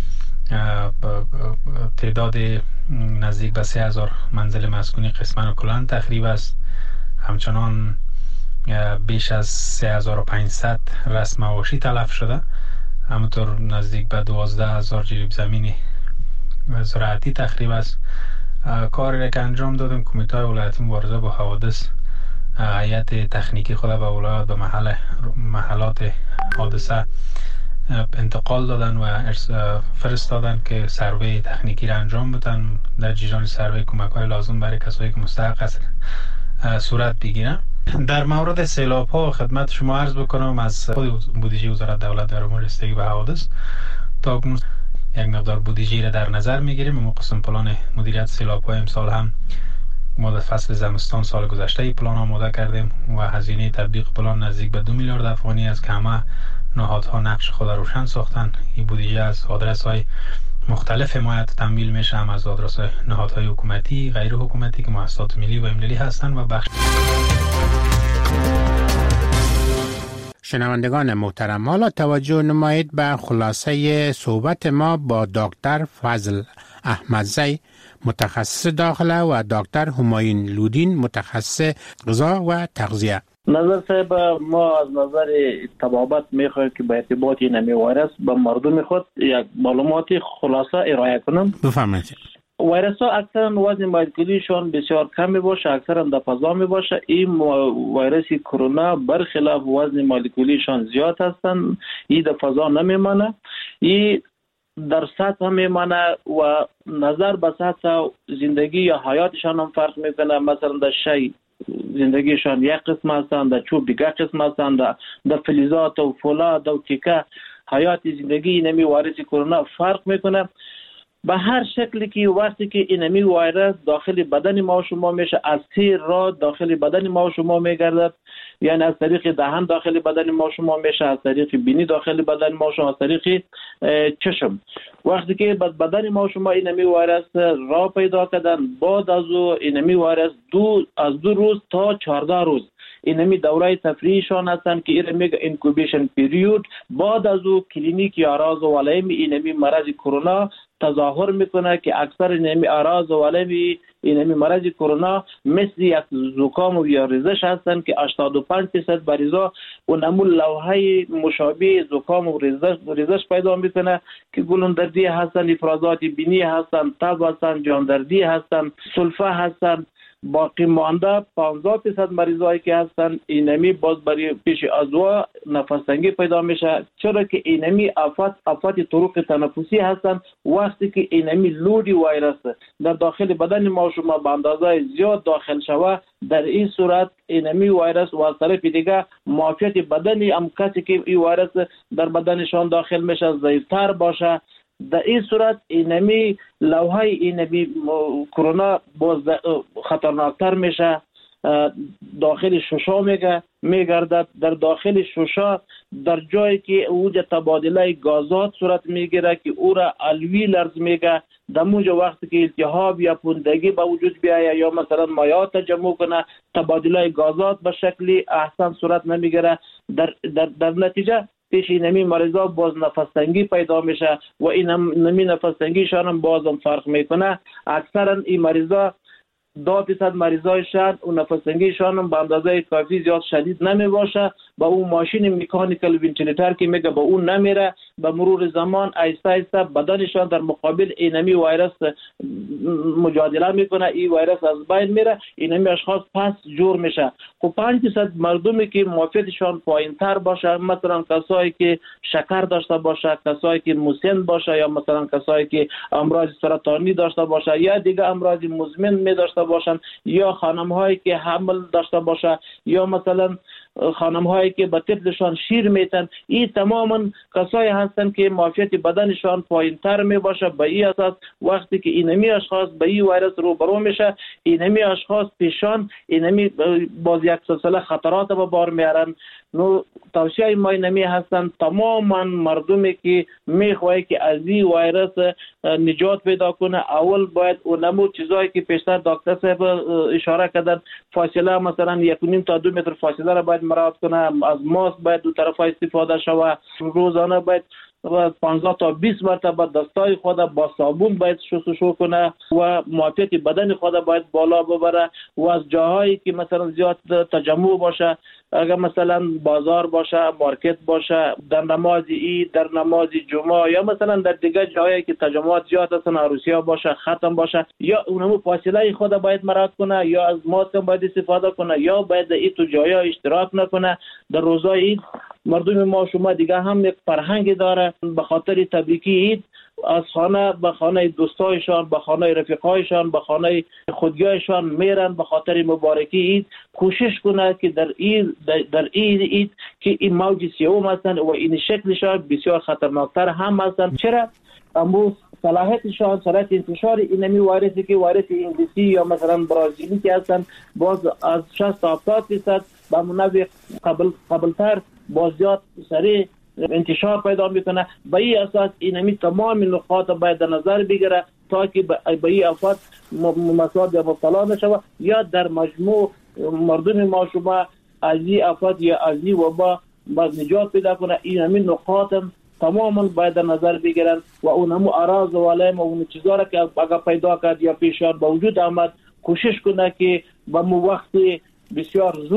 تعداد نزدیک به سه هزار منزل مسکونی قسماً و کلاً تخریب است. همچنان بیش از سه هزار و پانصد رسم مواشی تلف شده. همونطور نزدیک به دوازده هزار جریب زمینی زراعتی تخریب است. کاری که انجام دادیم، کمیته ولایتی مبارزه با حوادث هیئت تکنیکی خود به ولایات به محل محلات حادثه انتقال دادن و فرستادن که سروی تکنیکی را انجام بدن. در جریان سروی کمک های لازم برای کسایی که مستحق است صورت بگیرن. در مورد سیلاب ها خدمت شما عرض بکنم از خود بودجه وزارت دولت در امور رسیدگی به حوادث تا اکنون یک مقدار بودجه را در نظر میگیریم. ما قسم پلان مدیریت سیلاب های امسال هم ما فصل زمستان سال گذشته پلان آماده کردیم و هزینه تطبیق پلان نزدیک به دو میلیارد افغانی است که همه نهادها نقش خود روشن ساختن. این بودجه از آدرس های مختلف حمایت تمویل میشه، هم از آدرس های نهادهای حکومتی، غیر حکومتی که مؤسسات ملی و المللی هستند و بخش. شنوندگان محترم، حالا توجه نمایید به خلاصه صحبت ما با دکتر فضل احمدزی متخصص داخله و دکتر همایون لودین متخصص غذا و تغذیه. نظر صاحب، ما از نظر طبابت میخواهیم که به ارتباط این ویروس به مردم خود یک معلوماتی خلاصه ارائه کنم. بفرمایید. ویروس ها اکثرا وزن مولکولیشون بسیار کم می باشه، اکثرا در فضا می باشه. این ویروس کرونا برخلاف وزن مولکولیشون زیاد هستند، این در فضا نمیمانه. این در سطح میمانه و نظر به سطح زندگی یا حیاتشان هم فرق میکنه. مثلا در شی زندگیشان یک قسم هستند، در چوب دیگر قسم هستند، در فلزات و فولاد و تیکه حیات زندگی اینمی وایرس کرونا فرق میکنه. به هر شکلی که وقتی که اینمی وایرس داخل بدن ما و شما میشه، از تیر را داخل بدن ما و شما میگردد، یعنی از طریق دهان داخل بدن ما و شما میشه، از طریق بینی داخل بدن ما و شما، از طریق چشم. وقتی که بدن ما و شما اینمی وایرس را پیدا کردن، بعد از او اینمی وایرس دو از دو روز تا چهارده روز اینمی دوره تفریحشان هستند که این میگه اینکوبیشن پیریود. بعد از او کلینیک یا اعراض و علائم اینمی مرض کرونا تظاهر میکنه که اکثر اینمی اعراض و علائم اینمی مرض کرونا مثل یک زکام و یا ریزش هستند که هشتاد و پنج درصد مریضا اونمو لوحه مشابه زکام و ریزش, ریزش پیدا میکنه که گلوندردی هستند، افرازات بینی هستند، تب هستند، جاندردی هستند، سلفه هستند. باقی مانده پانزده درصد مریضایی که هستن اینمی باز برای پیش ازوا نفس تنگی پیدا میشه، چرا که اینمی آفات آفات طرق تنفسی هستن. وقتی که اینمی لودی وایرس در داخل بدن ما شما به اندازه زیاد داخل شوه، در این صورت اینمی وایرس و از طرف دیگه معافیت بدنی هم کسی که این وایرس در بدنشان داخل میشه ضعیفتر باشه، در این صورت اینمی لوحه اینمی کرونا باز خطرناکتر میشه. داخل شوشا میگه میگردد، در داخل شوشا در جایی که اوج تبادله گازات صورت میگیره که او را الویلرز میگه، در اونجا وقتی که التهاب یا پوندگی به وجود بیاید یا مثلا مایعات تجمع کنه، تبادله گازات به شکلی احسن صورت نمیگیره، در, در, در نتیجه پیش اینمی مریضا باز نفس تنگی پیدا میشه و این نمی نفس تنگیشان هم باز هم فرق میکنه. اکثرا این مریضا دو درصد مریضایشان و نفس تنگیشان هم به اندازه کافی زیاد شدید نمی باشه، با اون ماشین مکانیکال وینتیلیتر که میگه با اون نمیره، به مرور زمان آهسته آهسته بدنشان در مقابل اینمی وایرس مجادله میکنه، این ویروس از بین میره، اینمی اشخاص پس جور میشه. خب پنج درصد مردمی که معافیتشان پایینتر باشه، مثلا کسایی که شکر داشته باشه، کسایی که مسن باشه، یا مثلا کسایی که امراض سرطانی داشته باشه یا دیگه امراض مزمن می داشته باشن، یا خانم هایی که حمل داشته باشه، یا مثلا خانم هایی که به طفلشان شیر میتن، این تماما کسایی هستن که معافیت بدنشان پایینتر می باشه. به این اساس وقتی که اینمی اشخاص به این ویروس روبرو میشه، اینمی اشخاص پیشان اینمی باز یک سلسله خطرات به بار میارن. نو توصیه ما اینمی هستن تماما مردمی که میخواه که از این ویروس نجات پیدا کنه، اول باید اونمو چیزایی که پیشتر دکتر صاحب اشاره کردن، فاصله مثلا یک و نیم تا دو متر فاصله را باید مراعات کنه، از ماسک باید دو طرفه استفاده شوه، روزانه باید پانزده تا بیست مرتبه دستای خود با صابون باید شستشو کنه و معافیت بدن خود باید بالا ببره و از جاهایی که مثلا زیاد تجمع باشه، اگر مثلا بازار باشه، مارکت باشه، در نماز عید، در نماز جمعه یا مثلا در دیگه جایی که تجمعات زیاد هستن، عروسی‌ها باشه، ختم باشه، یا اونمو فاصله خود باید مراعات کنه، یا از ماسک باید استفاده کنه، یا باید این تو جایا اشتراک نکنه. در روزای عید مردم ما شما دیگه هم یک فرهنگ داره، به خاطر تبریکی عید از خانه به خانه دوستایشان، به خانه رفیقایشان، به خانه خودیایشان میرن به خاطر مبارکی عید. کوشش کنه که در عید در عید عید که این موج سیوم هستن و این شکلشان بسیار خطرناکتر هم هستن. چرا؟ اما صلاحیتشان، صلاحیت انتشار اینمی ویروسی که ویروس انگلیسی یا مثلا برازیلی که هستن باز از شصت تا هفتاد درصد به منوع قبل قبلتر باز زیاد سریع انتشار پیدا میکنه. به این اساس اینمی تمام نقاط باید در نظر بگیره تا که به این افات مصاب یا مبتلا نشوه یا در مجموع مردم ما شما از این افات یا از این وبا باز نجات پیدا کنه. اینمی نقاط تماما باید در نظر بگیرن و اونمو اراز و علائم و اون چیزا را که اگر پیدا کرد یا پیشان با وجود آمد کوشش کنه که با مو وقت بسیار زود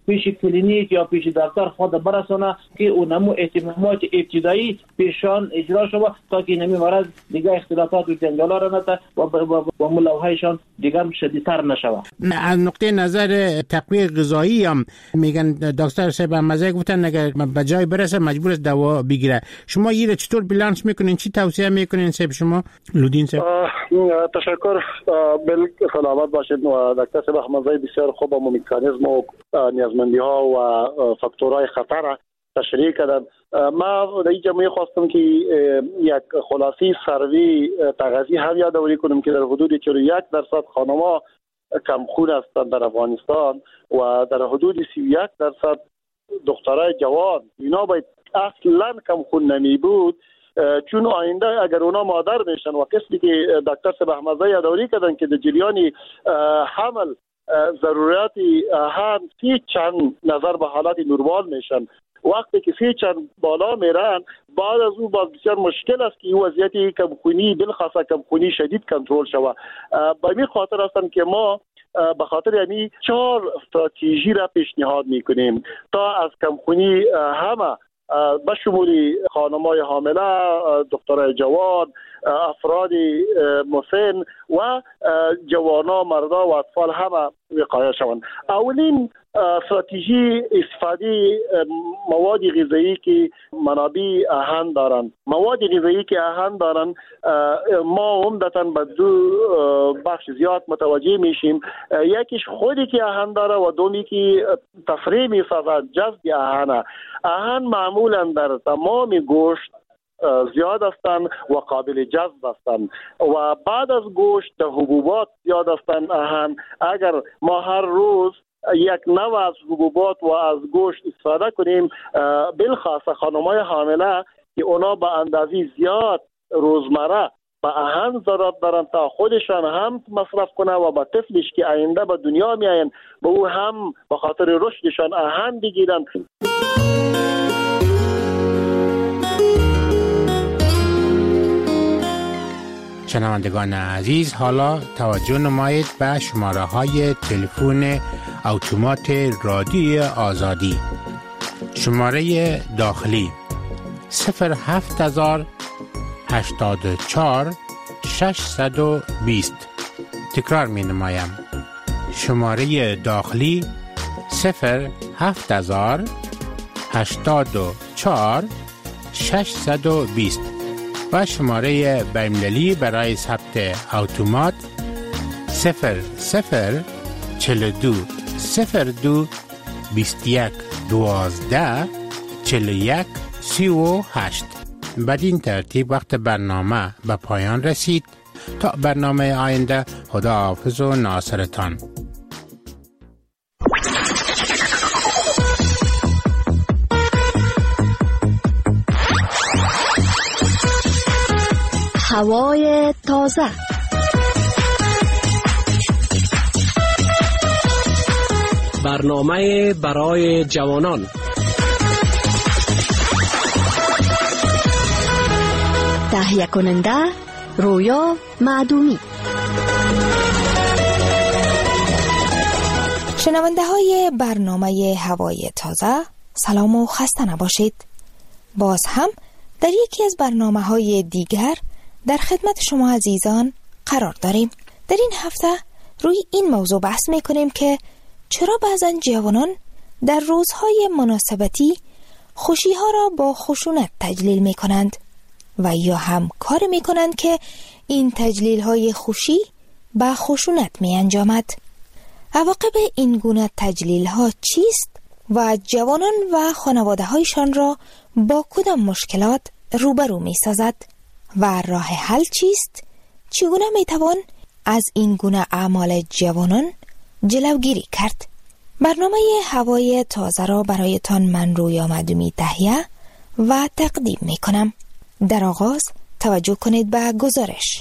پیش کلینیک یا پیش دکتر خود برسانه که اونمو اهتمامات ابتدایی پیشان اجرا شود تا که نمی مرض دیگه اختلافات و جنجالا را نته و با ملوهایشان دیگه شدیدتر نشود. از نقطه نظر تقویه غذایی هم میگن دکتر صاحب مزه گفتن اگر به جای برسه مجبور است دوا بگیره. شما این چطور بالانس میکنین؟ چی توصیه میکنین صاحب شما؟ لودین صاحب تشکر. بل سلامت باشید. و دکتر صاحب احمدزاده بسیار خوب و مکانیزم و نیازمندی ها و فاکتورهای خطر تشریح کردن. ما در اینجا می خواستم که یک خلاصی سروی تغذیه هم یادآوری کنم که در حدود چهل و یک درصد خانم‌ها کمخون هستند در افغانستان و در حدود سی و یک درصد دخترای جوان. اینا باید اصلا کمخون نمی بود، چون آینده اگر اونا مادر میشن و کسی که دکتر صاحب احمدزاده یادآوری کردن که در جریان حمل ضرورت هم سی چند نظر به حالات نورمال میشن، وقتی که سی چند بالا میرن بعد از اون باز بسیار مشکل است که این وضعیت کمخونی بالخاصه کمخونی شدید کنترل شود. به این خاطر هستن که ما به خاطر یعنی چهار استراتژی را پیشنهاد میکنیم تا از کمخونی همه به شمول خانم‌های حامله، دخترای جوان، افراد مسن و جوانا، مردا و اطفال همه وقایه شوند. اولین استراتژی استفاده مواد غذایی که منابع اهن دارند. مواد غذایی که اهن دارند ما عمدتاً به دو بخش زیاد متوجه میشیم. یکیش خودی که اهن داره و دومی که تفریح میسازد، جذب اهن. اهن معمولاً در تمام گوشت زیاد هستند و قابل جذب هستند و بعد از گوشت در حبوبات زیاد هستند اهن. اگر ما هر روز یک نوع از حبوبات و از گوشت استفاده کنیم، بالخاصه خانم‌های حامله که اونا به اندازه زیاد روزمره به اهن ضرورت دارن تا خودشان هم مصرف کنه و با طفلش که آینده به دنیا میاین به او هم به خاطر رشدشان اهن بگیرن. شنوندگان عزیز، حالا توجه نمایید به شماره های تلفن اتومات رادیوی آزادی. شماره داخلی صفر هفت هزار هشتاد و چهار ششصد و بیست. تکرار می نمایم. شماره داخلی صفر هفت هزار هشتاد و چهار ششصد و بیست و شماره بین‌المللی برای ثبت اتومات صفر صفر چهل و دو صفر دو بیست و یک دوازده چهل و یک سی و هشت. بدین ترتیب وقت برنامه به پایان رسید. تا برنامه آینده، خدا حافظ و ناصرتان. هوای تازه، برنامه برای جوانان، تهیه کننده رویا معدومی. شنونده های برنامه هوای تازه، سلام و خسته نباشید. باز هم در یکی از برنامه های دیگر در خدمت شما عزیزان قرار داریم. در این هفته روی این موضوع بحث می کنیم که چرا بعضا جوانان در روزهای مناسبتی خوشی ها را با خشونت تجلیل می کنند و یا هم کار می کنند که این تجلیل های خوشی با خشونت می انجامد. عواقب این گونه تجلیل ها چیست و جوانان و خانواده هایشان را با کدام مشکلات روبرو می سازد و راه حل چیست؟ چگونه می توان از این گونه اعمال جوانان جلوگیری کرد؟ برنامه هوای تازه را برایتان من رویا معدومی تهیه و تقدیم می کنم. در آغاز توجه کنید به گزارش.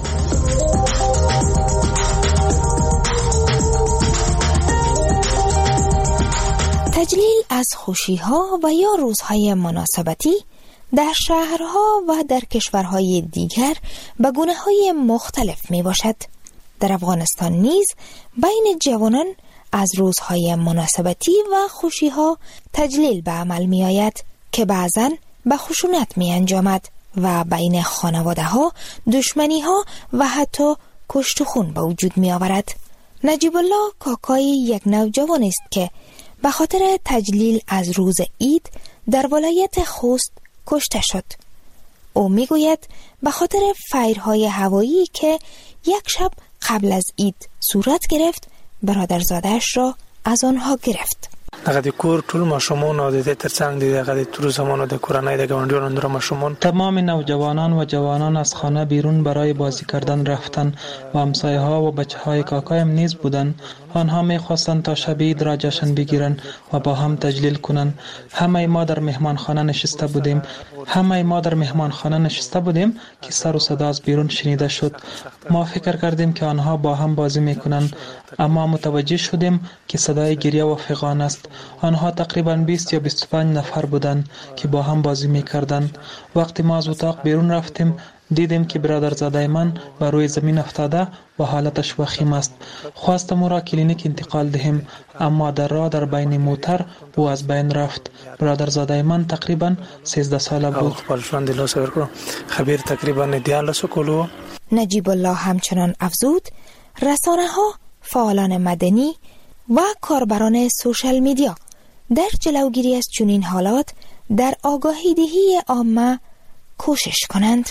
تجلیل از خوشی‌ها و یا روزهای مناسبتی در شهرها و در کشورهای دیگر به گونه‌های مختلف می باشد. در افغانستان نیز بین جوانان از روزهای مناسبتی و خوشی‌ها تجلیل به عمل می آید که بعضاً به خشونت می انجامد و بین خانواده ها دشمنی ها و حتی کشت و خون به وجود می آورد. نجیب الله کاکای یک نوجوان است که به خاطر تجلیل از روز عید در ولایت خوست کشته شد. او می گوید به خاطر فیرهای هوایی که یک شب قبل از عید صورت گرفت برادرزاده‌اش را از آنها گرفت. دغه کور ټول ماشومان او د ترڅنګ د دغه تر زمانو د کورنۍ د ګاونډیانو اندر ماشومان تمام نوجوانان و جوانان از خانه بیرون برای بازی کردن رفتن و همسایه ها و بچه های کاکایم نیز بودند. آنها می خواستند تا شب عید را جشن بگیرن و با هم تجلیل کنن. همه ما در مهمانخانه نشسته بودیم. همه ما در مهمانخانه نشسته بودیم که سر و صدا از بیرون شنیده شد. ما فکر کردیم که آنها با هم بازی میکنن، اما متوجه شدیم که صدای گریه و فغان است. آنها تقریبا بیست یا بیست و پنج نفر بودند که با هم بازی میکردند. وقتی ما از اتاق بیرون رفتیم دیدیم که برادرزاده من بر روی زمین افتاده و حالتش وخیم است. خواستم او را کلینیک انتقال دهیم، اما در راه در بین موتر او از بین رفت. برادرزاده من تقریبا سیزده ساله بود. خبیر تقریبا دیالوس کولو. نجیب الله همچنان افزود رسانه ها، فعالان مدنی و کاربران سوشال میدیا در جلوگیری از چنین حالات در آگاهی دهی عامه کوشش کنند.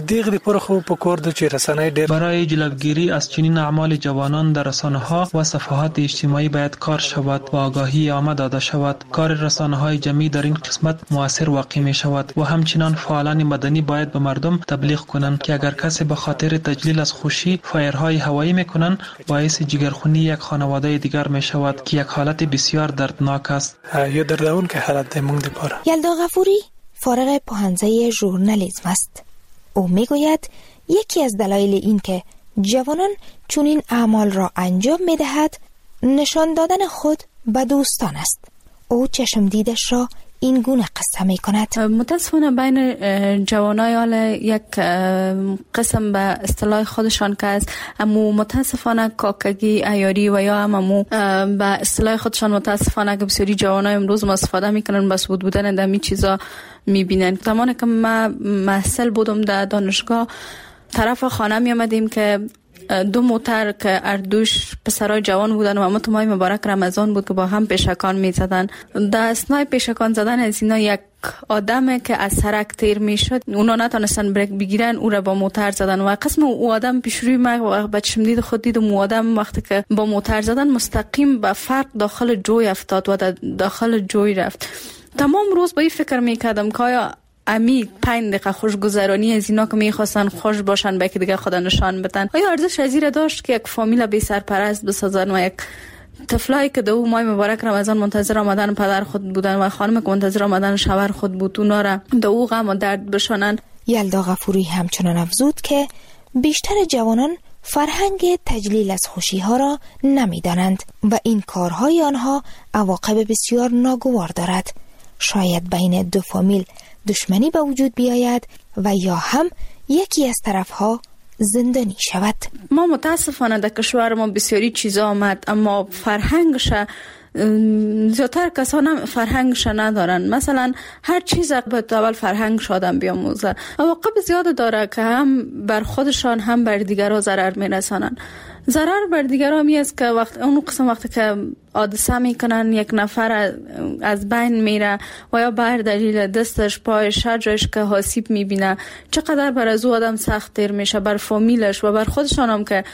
برای جلوگیری از چنین اعمال جوانان در رسانه ها و صفحات اجتماعی باید کار شود و آگاهی عامه داده شود. کار رسانه های جمعی در این قسمت مؤثر واقع می شود و همچنان فعالان مدنی باید به مردم تبلیغ کنند که اگر کسی به خاطر تجلیل از خوشی فایرهای هوایی میکنند باعث جگرخونی یک خانواده دیگر می شود که یک حالت بسیار دردناک است. یلدا غفوری فارغ پوهنځی ژورنالیسم است. او میگوید یکی از دلایل این که جوانان چنین اعمال را انجام میدهد نشان دادن خود به دوستان است. او چشم دیدش را این گونه قصه می کند. متاسفانه بین جوانای حال یک قسم به اصطلاح خودشان که است، اما متاسفانه کاکگی عیاری و یا امو به اصطلاح خودشان متاسفانه که بسیاری جوانای امروز استفاده میکنن بس بود بودن دمی چیزا میبینن. زمانی که ما محصل بودم در دانشگاه طرف خانه می آمدیم که دو موتر که اردوش پسرای جوان بودن و اما تو ماه مبارک رمضان بود که با هم پیشکان می زدن. در اثنای پیشکان زدن از اینا یک آدم که از سرک تیر می شد، اونا نتونستن بریک بگیرن، او را با موتر زدن و قسم او آدم پیش روی ما با چشم دید خود دیدم او آدم وقتی که با موتر زدن مستقیم به فرق داخل جوی افتاد و داخل جوی رفت. تمام روز با این فکر می کردم که آیا امی پنج دقیقه خوشگذرانی از اینا که میخواستن خوش باشن به که دیگه خدا نشان بدن، آیا ارزش از این داشت که یک فامیل بی سرپرست بسازن و یک طفلایی که دو ماه مبارک رمضان منتظر آمدن پدر خود بودن و خانم که منتظر آمدن شوهر خود بود اونا را دو غم و درد بشانن؟ یلدا غفوری همچنان افزود که بیشتر جوانان فرهنگ تجلیل از خوشی ها را نمیدانند و این کارهای آنها عواقب بسیار ناگوار دارد. شاید بین دو فامیل دشمنی به وجود بیاید و یا هم یکی از طرفها زندانی شود. ما متاسفانه در کشور ما بسیاری چیزا آمد اما فرهنگش زیادتر کسان فرهنگش ندارن. مثلا هر چیز باید اول فرهنگش آدم بیاموزه. عواقب زیاد داره که هم بر خودشان هم بر دیگرها ضرر میرسانن. ضرر بر دیگرها می است که وقت اون قسم وقتی که حادثه میکنن یک نفر از بین میره و یا بر دلیل دستش پایش شجرش که آسیب میبینه چقدر بر از او آدم سخت تیر میشه، بر فامیلش و بر خودشان هم که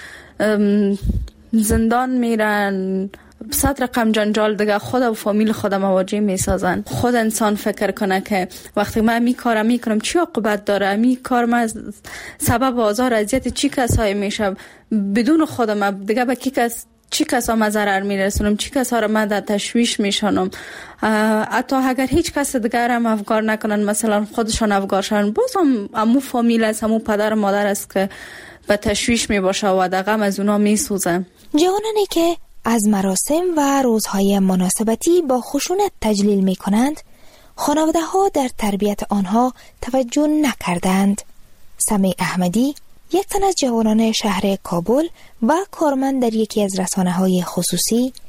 زندان میرن، صد رقم جنجال دیگه خود و فامیل خود مواجه میسازن. خود انسان فکر کنه که وقتی من می کارم میکنم چی عاقبت داره، می کار من سبب آزار اذیت چی کسایی میشه، بدون خودم دیگه به کی کس چی کسا ما ضرر میرسونم، چی کسا رو من در تشویش میشانم. حتی اگر هیچ کس دیگر هم افگار نکنن، مثلا خودشان افگار شن، باز هم امو فامیل است، امو پدر مادر است که به تشویش میباشه و در غم از اونا میسوزه. جوانانی که از مراسم و روزهای مناسبتی با خشونت تجلیل می کنند، خانواده ها در تربیت آنها توجه نکردند. سمی احمدی، یک تن از جوانان شهر کابل و کارمند در یکی از رسانه های خصوصی،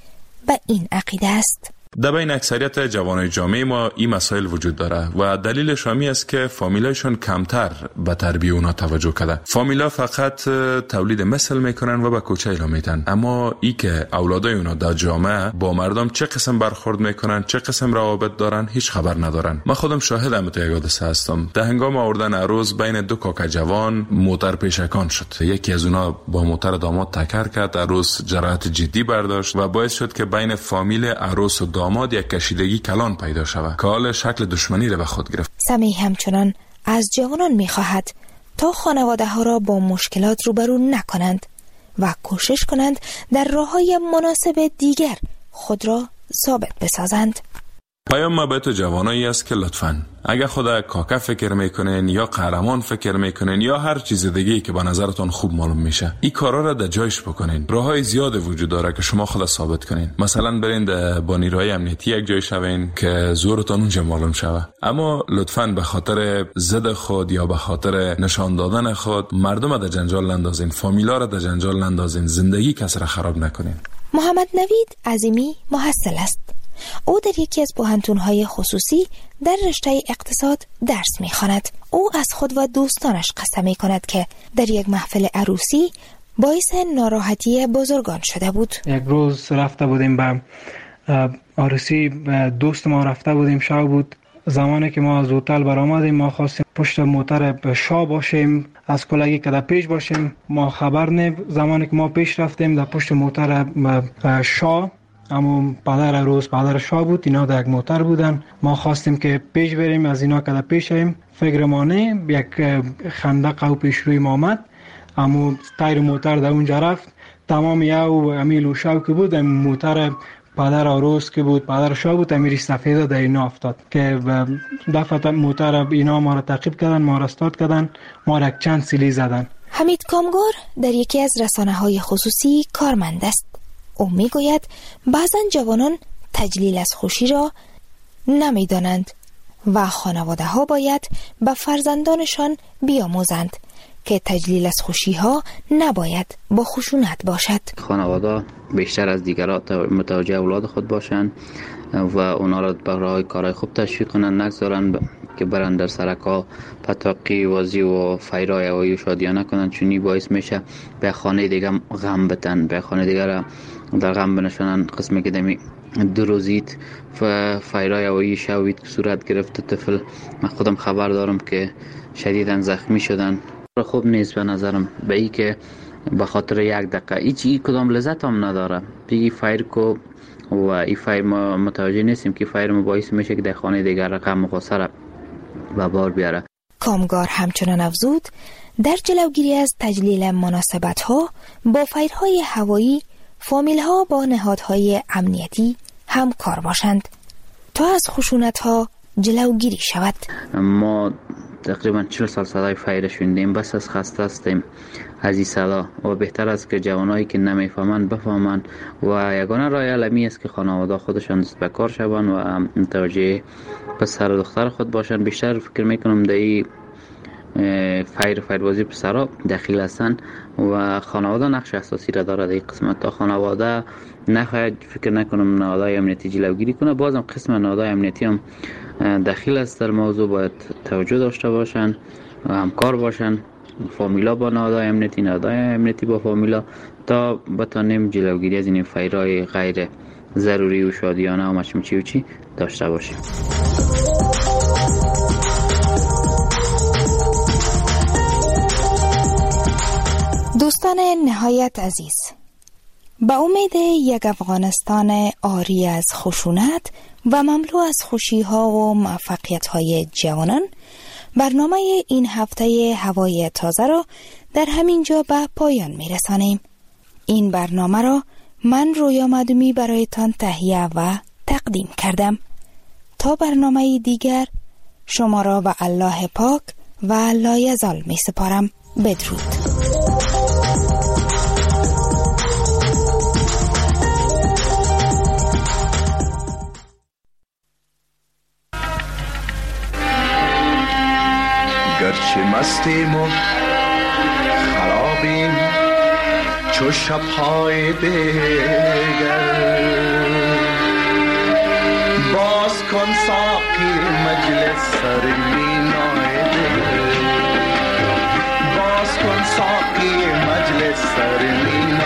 به این عقیده است. در بین اکثریت جوانای جامعه ما این مسائل وجود داره و دلیلش همی است که فامیلایشون کمتر به تربیت اونا توجه کرده. فامیلا فقط تولید مثل میکنن و به کوچه اعلام میدن، اما ای که اولادای اونا در جامعه با مردم چه قسم برخورد میکنن، چه قسم روابط دارن، هیچ خبر ندارن. من خودم شاهد ام تو یک حادثه هستم. در هنگام آوردن عروس بین دو کاکا جوان موتر پیشکان شد. یکی از اونا با موتر داماد تکر کرد، عروس جراحت جدی برداشت و باعث شد که بین فامیل عروس و داماد یک کشیدگی کلان پیدا شود که حال شکل دشمنی را به خود گرفت. سمیع همچنان از جوانان می‌خواهد تا خانواده ها را با مشکلات روبرو نکنند و کوشش کنند در راه‌های مناسب دیگر خود را ثابت بسازند. پیام ما به تو جوانایی است که لطفاً اگر خدا کاکا فکر میکنین یا قهرمان فکر میکنین یا هر چیز دیگه‌ای که به نظرتون خوب معلوم میشه، این کارا را در جایش بکنین. راههای زیاد وجود داره که شما خود ثابت کنین. مثلا برین با نیروهای امنیتی یک جای شوین که زورتون اونجا معلوم شوه، اما لطفاً به خاطر ضد خود یا به خاطر نشان دادن خود مردم در جنجال نندازین، فامیلا را در جنجال نندازین، زندگی کس را خراب نکنین. محمد نوید عظیمی محصل است. او در یکی از پوهنتون‌های خصوصی در رشته اقتصاد درس می‌خواند. او از خود و دوستانش قسم می‌کند که در یک محفل عروسی باعث ناراحتی بزرگان شده بود. یک روز رفته بودیم به عروسی دوست ما، رفته بودیم شب بود. زمانی که ما از هتل برآمدیم ما خواستیم پشت موتر شاه باشیم، از کلاگی که در پیش باشیم. ما خبر نه، زمانی که ما پیش رفتیم در پشت موتر شاه، اما پدر عروس پدر شاه بود، اینا در یک موتر بودن. ما خواستیم که پیش بریم، از اینا که در پیش شیم فکر ما نه، یک خندق او پیش روی ما آمد، اما تایر موتر در اونجا رفت. تمام یو امیل و شو که بود موتر پدر عروس که بود پدر شاه بود، امیر سفیده در اینا افتاد که دفعه موتر اینا ما را تعقیب کردن، ما را استارت کردن، ما را چند سیلی زدن. حمید کامگار در یکی از رسانه‌های خصوصی کارمند است. او میگوید بعضن جوانان تجلیل از خوشی را نمیدانند و خانواده ها باید به فرزندانشان بیاموزند که تجلیل از خوشی ها نباید با خشونت باشد. خانواده بیشتر از دیگران متوجه اولاد خود باشند و اونا را برای کارهای خوب تشویق کنند، نگذارند که برند در سرکا پتاقی وازی و فیرای هوایی و شادیانه کنند، چون این باعث میشه به خانه دیگه غم بتن، به خانه دیگه را در غم بنشانند. قسمی که دمی دو روزید و فیرای هوایی شوید که صورت گرفت طفل، من خودم خبر دارم که شدیداً زخمی شدن. خوب نیست به نظرم به ای که به خاطر یک دقیقه ایچی کدام لذت هم نداره بگی فایر کو و این فایر ما متوجه نیستیم که فایر باعث میشه که در خانه دیگر رقم مخاصره و بار بیاره. کامگار همچنان افزود در جلوگیری از تجلیل مناسبت ها با فایرهای هوایی فامیل ها با نهادهای امنیتی همکار باشند تا از خشونت ها جلوگیری شود. ما تقریبا چهل سال صدای فایر شوندیم، بس از خسته هستیم از این صدا و بهتر است که جوانایی که نمیفهمند بفهمند و یگانه راه حل است که خانواده خودشان دست به کار شوند و متوجه پسر و دختر خود باشند. بیشتر فکر میکنم در این فایر فایربازی پسرها دخیل هستند و خانواده نقش اساسی را دارد در این قسمت. تا خانواده نخواهد فکر نکنم نهادهای امنیتی جلوگیری کنه، بازم قسم نهادهای امنیتی هم دخیل است در موضوع، باید توجه داشته باشند و همکار باشند، فامیلا با نهادهای امنیتی، نهادهای امنیتی با فامیلا، تا بتانیم جلوگیری از این فایرهای غیر ضروری و شادیانه و مچمچی و چی داشته باشیم. دوستان نهایت عزیز، با امید یک افغانستان عاری از خشونت و مملو از خوشی‌ها و موفقیت‌های جوانان، برنامه این هفته هوای تازه را در همین جا به پایان می‌رسانیم. این برنامه را من رویا معدومی برایتان تهیه و تقدیم کردم. تا برنامه دیگر شما را به الله پاک و لایزال می‌سپارم. بدرود. گرچه مستیم و خرابیم، چو چو شب‌های دیگر. باز کن ساقی مجلس سر مینای دیگر. باز کن ساقی مجلس سر مینای